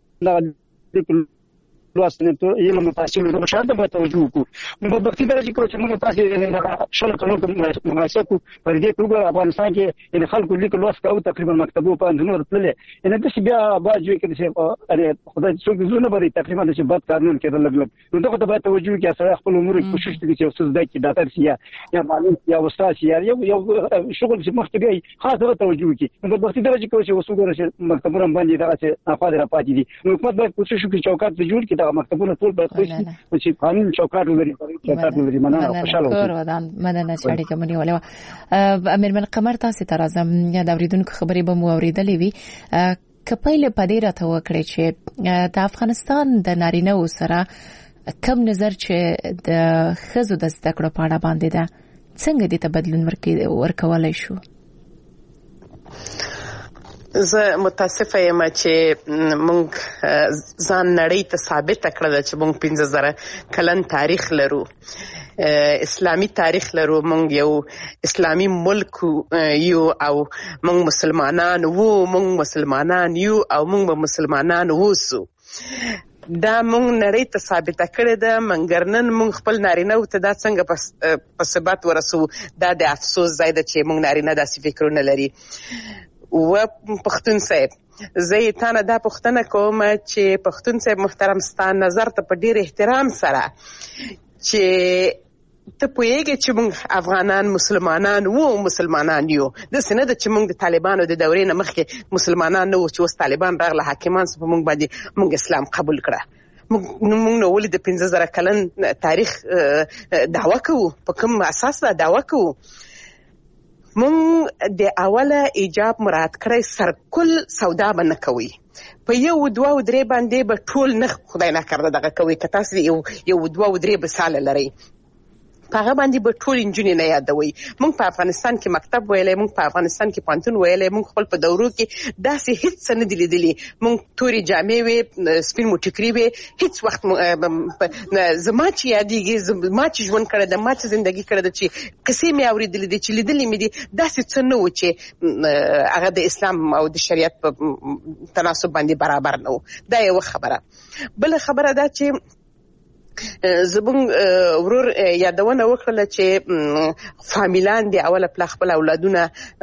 لوستنه یله متاسفه د مشاهده په توجه کو په وختي درجه کې چې موږ تاسو شل کلو مغاسه کو پر دې توګه افغانستان کې ان خلکو لیک لوست او تقریبا مکتبو په انجنیر تللې ان د شي بیا باجوي کې چې خدای څوک زونه بری تقریبا چې بد قانون کې لګلګ نو دغه ته توجه کې سره خپل امور کوشش کوي چې اوسه د کې ډاکټر سي یا معلم یا استاد سي یا یو شغل چې مخکې دی خاصه توجه کوي نو په وختي درجه کې چې اوسه ګورې مکتبونه باندې دا چې افاده را پاتې دي نو حکومت باید کوشش وکړي چوکاټ جوړ کړي مکتبونه ټول باید خوشي چې قانون چوکاټ لري مننه خوشاله مننه چې اړیکه مونږ ولې امیر قمر تاسو ته راځم یا د اوریدونکو خبرې به مو اوریدلې وي کپایل پدې راته وکړي چې د افغانستان د نارینه سره کم نظر چې د خزو د زده کړو په اړه باندې ده څنګه دې ته بدلون ورکولای شو زه متاسفه یم چې مونږ ځان نړۍ ته ثابت کړل چې مونږ 15000 کلن تاریخ لرو اسلامی تاریخ لرو مونږ یو اسلامی ملک یو او مونږ مسلمانان یو او مونږ مسلمانان ووسو دا مونږ نړۍ ته ثابت کړی ده منګر نن مونږ خپل نارینه ته دا څنګه په ثبات ورسو دا د افسوس ځای ده چې مونږ نارینه داسې فکرونه لري و پښتون صاحب زه تا نه دا پوښتنه کوم چې پښتون صاحب محترم ستاسو نظر ته په ډیر احترام سره چې ته پوهیږي چې موږ افغانان مسلمانان یو د سینه د چې موږ د طالبانو د دورې نه مخکې مسلمانان نه وو چې اوس طالبان راغله حاکمان په موږ باندې موږ اسلام قبول کړه موږ نو ولې د 15000 کلن تاریخ دعوا کوو په کوم اساس دا دعوا کوو مونږ د اوله ایجاب مراد کړی سرکل سودا باندې کوي په یو دوه او درې باندې به ټول نه خدای نه کړه دغه کوي که تاسو یو دوه او درې بساله لري هغه باندې به ټول انجونې نه یادوي مونږ په افغانستان کې مکتب ویلې مونږ په افغانستان کې پانتون ویلې مونږ خپل په دورو کې داسې هیڅ نه دی لیدلی مونږ توري جامې وې سپین موټیکري وې هیڅ وخت زما چې یادېږي ما چې ژوند کړی د ما چې زندگی کړی د چې قصې مې اورېدلې دي چې لیدلې مې دي داسې څه نه و چې هغه د اسلام او د شریعت په تناسب باندې برابر نه و دا یو خبره بل خبره دا چې زبون ورور یادونه وکړه چې فامیلان دی اوله پلا خپل اولادونه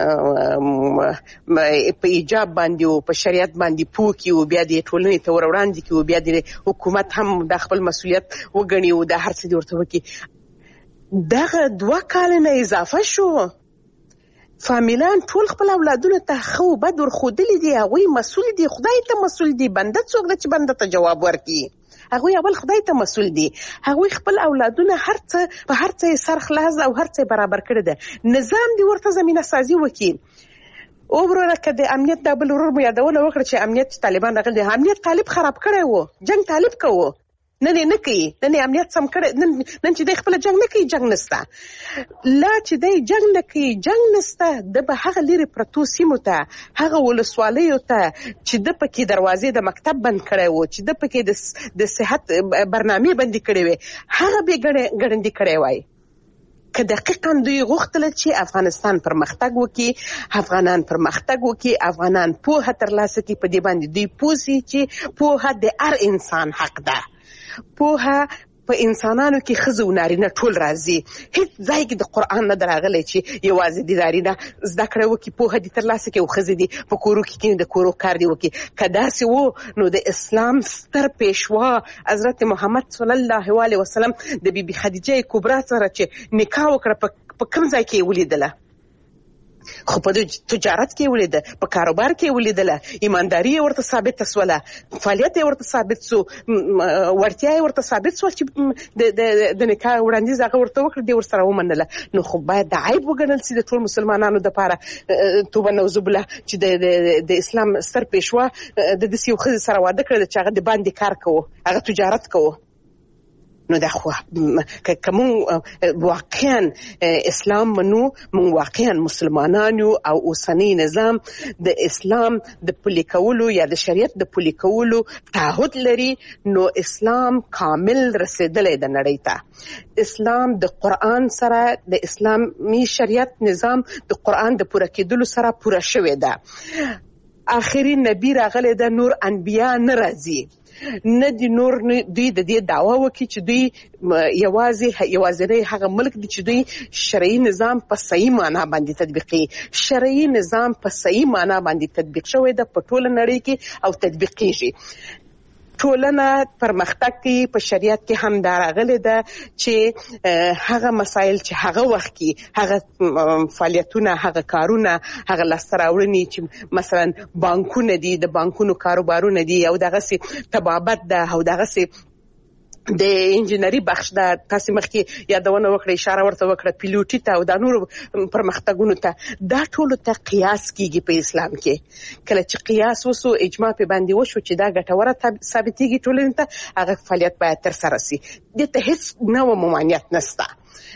په ایجاب باندې او په شریعت باندې پوکي او بیا د ټولنې ته وړاندې کی او بیا د حکومت هم د خپل مسولیت وګڼي او د هر څه ورته وکړي دغه 2 کال نه اضافه شو فامیلان ټول خپل اولادونه ته خو بد ورخودلې دي هغه مسؤل دي خدای ته مسؤل دي بنده څوک د چې بنده ته جواب ورکړي هغه اول خدای ته مسؤل دي هغه خپل اولادونه هر څه سر خلاص او هر څه برابر کړی ده نظام دی ورته زمينه سازي وکړي او ورته کده امنیت د بل ورور مو یادونه وکړه چې امنیت طالبان راغلي امنیت طالب خراب کړی وو جنگ طالب کوو نه کوي، نن امنیت سم کړی، نن چې دی خپل جنگ نه کوي، جنگ نسته. لا چې دی جنگ نه کوي، جنگ نسته، د به هغه لري پرتو سیمو ته، هغه ولسوالیو ته چې د پکې دروازې د مکتب بند کړی وو، چې د پکې د صحت برنامې بندي کړې وي، هغه به ګړندي کړی وای. که دقیقاً دوی غوښتل چې افغانستان پرمختګ وکړي، افغانان پرمختګ وکړي، افغانان پوهه ترلاسه کړي، په دې باندې دوی پوه سي چې پوهه د هر انسان حق ده. پوهه په انسانانو کې ښځه و نارینه ټول راځي. هیڅ ځای کې د قرآن نه راغلی چې یوازې د نارینه زده کړه وکړي، پوهه دې ترلاسه کړي او ښځې دې په کورو کې د کورو کار دې وکړي. که داسې و نو د اسلام ستر پیشوا حضرت محمد صلی الله علیه وسلم د بی بی خدیجه کبرا سره چې نکاح وکړه په کوم ځای کې ولیدله؟ خو په تجارت کې ولیده، په کاروبار کې ولیدله، ایمانداري ورته ثابت سوله، فعالیت ورته ثابت سو، ورتیا ورته ثابت سو چې د نکاح وړاندیز هغه ورته وکړ، دی ورسره ومنله. نو خو باید د عیب وګڼل سي د ټول مسلمانانو دپاره، توبه نعوذ بالله، چې د اسلام ستر پیشوا د داسې یو ښځې سره واده کړی چې هغه د باندې کار کوو، هغه تجارت کوو. نو دا خو که مونږ واقعا اسلام منو، مونږ واقعا مسلمانان یو او اوسنی نظام د اسلام د پلي کولو یا د شریعت د پلي کولو تعهد لري، نو اسلام کامل رسیدلی د نړۍ ته. اسلام د قرآن سره، د اسلامي شریعت نظام د قرآن د پوره کېدلو سره پوره شوی ده. آخري نبی راغلی ده، نور انبیا نه راځي، نه دی نور دوی د دې دعوا وکړي چې دوی یوازینی هغه ملک دی چې دوی شرعي نظام په صحیح معنا باندې تطبیقي. شرعي نظام په صحیح معنا باندې تطبیق شوی ده په ټوله نړۍ کې او تطبیقیږي. ټولنه پرمختګ کوي، په شریعت کې هم دا راغلی ده چې هغه مسایل چې هغه وخت کې هغه فعالیتونه، هغه کارونه، هغه لاسته راوړنې چې مثلا بانکونه دي، د بانکونو کاروبارونه دي، او دغسې طبابت ده، او دغسې د انجینری بخش ده، تاسو مخکې یادونه وکړه، اشاره ورته وکړه پیلوټي ته او د نورو پرمختګونو ته. دا ټولو ته قیاس کیږي په اسلام کې. کله چې قیاس وسو، اجماع په باندې وشو چې دا ګټوره ثابتېږي ټولنې ته، هغه فعالیت باید ترسره سي. دې ته هیڅ نوع ممانعت نشته.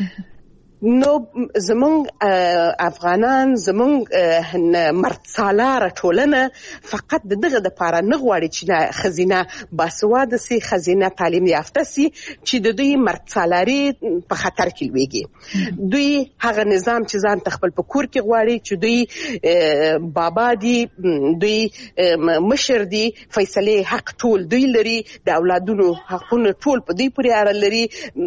نو زمونږ افغانان، زمونږ مردسالاره ټولنه فقط د دغه دپاره نه غواړي چې ښځینه باسواده سي، ښځینه تعلیم یافته سي، چې د دوی مردسالاري په خطر کې لویږي. دوی هغه نظام چې ځان ته خپل په کور کې غواړي، چې دوی بابا دي، دوی مشر دي، فیصلې حق ټول دوی لري، د اولادونو حقونه ټول په دوی پورې اړه لري.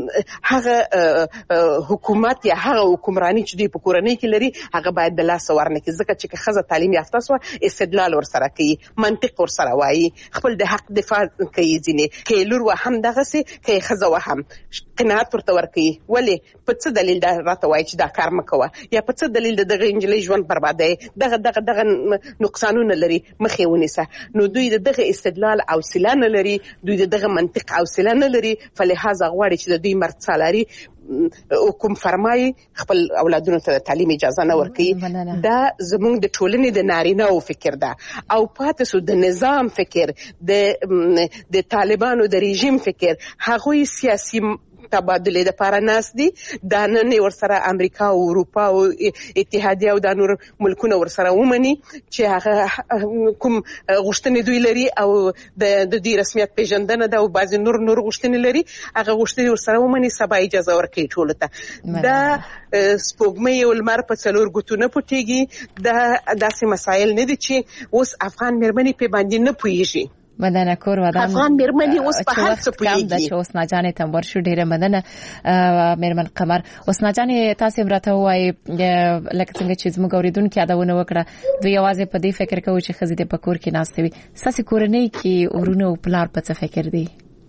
هغه حکومت یا هغه حکمرانی چې دوی په کورنۍ کې لري، هغه باید د لاسه ورنکړي، ځکه چې که ښځه تعلیم یافته سوه، استدلال ورسره کوي، منطق ورسره وایي، خپل د حق دفاع کوي. ځینې که یې لور وه هم دغسې، که یې ښځه وه هم قناعت ورته ورکوي. ولې؟ په څه دلیل دا راته وایي چې دا کار مه کوه، یا په څه دلیل د دغه نجلۍ ژوند بربادوي، دغه نقصانونه لري، مخ یې ونیسه. نو دوی د دغه استدلال حوصله نه لري، دوی د دغه منطق حوصله نه لري، فلهذا غواړي چې د دوی مردسالاري حکم فرمایي، خپل اولادونو ته د تعلیم اجازه نه ورکوي. دا زموږ د ټولنې د نارینه‌و فکر ده، او پاتې سو د نظام فکر، د طالبانو د رژیم فکر. هغوی سیاسي تبادلې دپاره ناست دي، دا نن ورسره امریکا او اروپا او اتحادیه او دا نور ملکونه ورسره ومني چې هغه کوم غوښتنې دوی لري او د دوی رسمیت پیژندنه ده، او بعضې نور غوښتنې لري، هغه غوښتنې ورسره ومني، سبا اجازه ورکوي ټولو ته. دا سپوږمۍ او لمر په 4 ګوتو نه پټېږي. دا داسې مسایل نه دي چې اوس افغان مېرمنې پې باندې نه پوهېږي. مننه کور ودان افغان مېرمنې اوس په هر څه پوهېږي. چې حسنا جانې ته ورشو، ډېره مننه مېرمن قمر. حسنا جانې تاسې راته ووایي، لکه څنګه چې زموږ اورېدونکي یادونه وکړه، دوی یوازې په دې فکر کوي چې ښځې دې په کور کې ناستې وي. ستاسې کورنۍ کې ورونه او پلار په څه فکر دي؟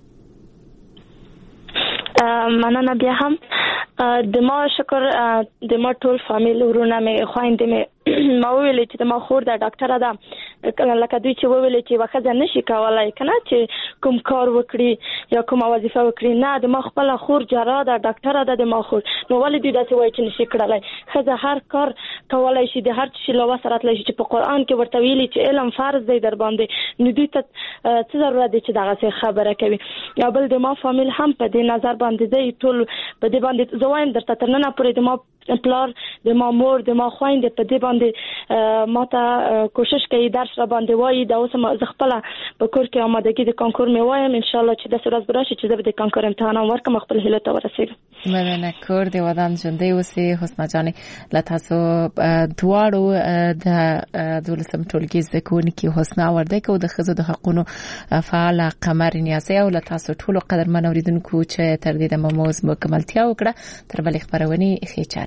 مننه بیا هم د ما شکر د ما ټول فامیل ورونه مې خويندې مې ما ویلې چې ما خور د ډاکټره ده، لکه دوی چې ویلې چې وخت نشي کولای کنه چې کوم کار وکړي یا کوم وظیفه وکړي. نه، د ما خپل خور جراح ده، ډاکټره ده د ما خور. نو ولې دوی داسې وایي چې نشي کړلای؟ ښځه هر کار کولای شي د هر شي له وسره راتلی شي چې په قران کې ورته ویلي چې علم فرض دی در باندې، نو دوی ته څه ضرورت دی چې دغه خبره کوي. یا بل د ما فامیل هم په دې نظر باندې دی، ټول په دې باندې زوایم درته تر نن پورې د ما پلار د ما مور د ما خويندې په دې باندې ماته کوشش کوي درس را باندې وایي. دا اوس ما خپل په کور کې آمادګي د کانکور مې وایم، ان شاء الله چې د سورز براشي چې زه د کانکور امتحان ورکم خپل هیله ته ورسېږم. مننه کور دی ودان ژوندۍ اوسې حسنا جان. لتاسو دواړو د 12 ټولګي زده کوونکي حسنا وردګ او د ښځو د حقوقو فعال قمر نیازي او لتاسو ټولو قدرمن اوریدونکو چې تر دې د موضوع مکملتیا وکړه تر بلې خبرونه ښه چاري.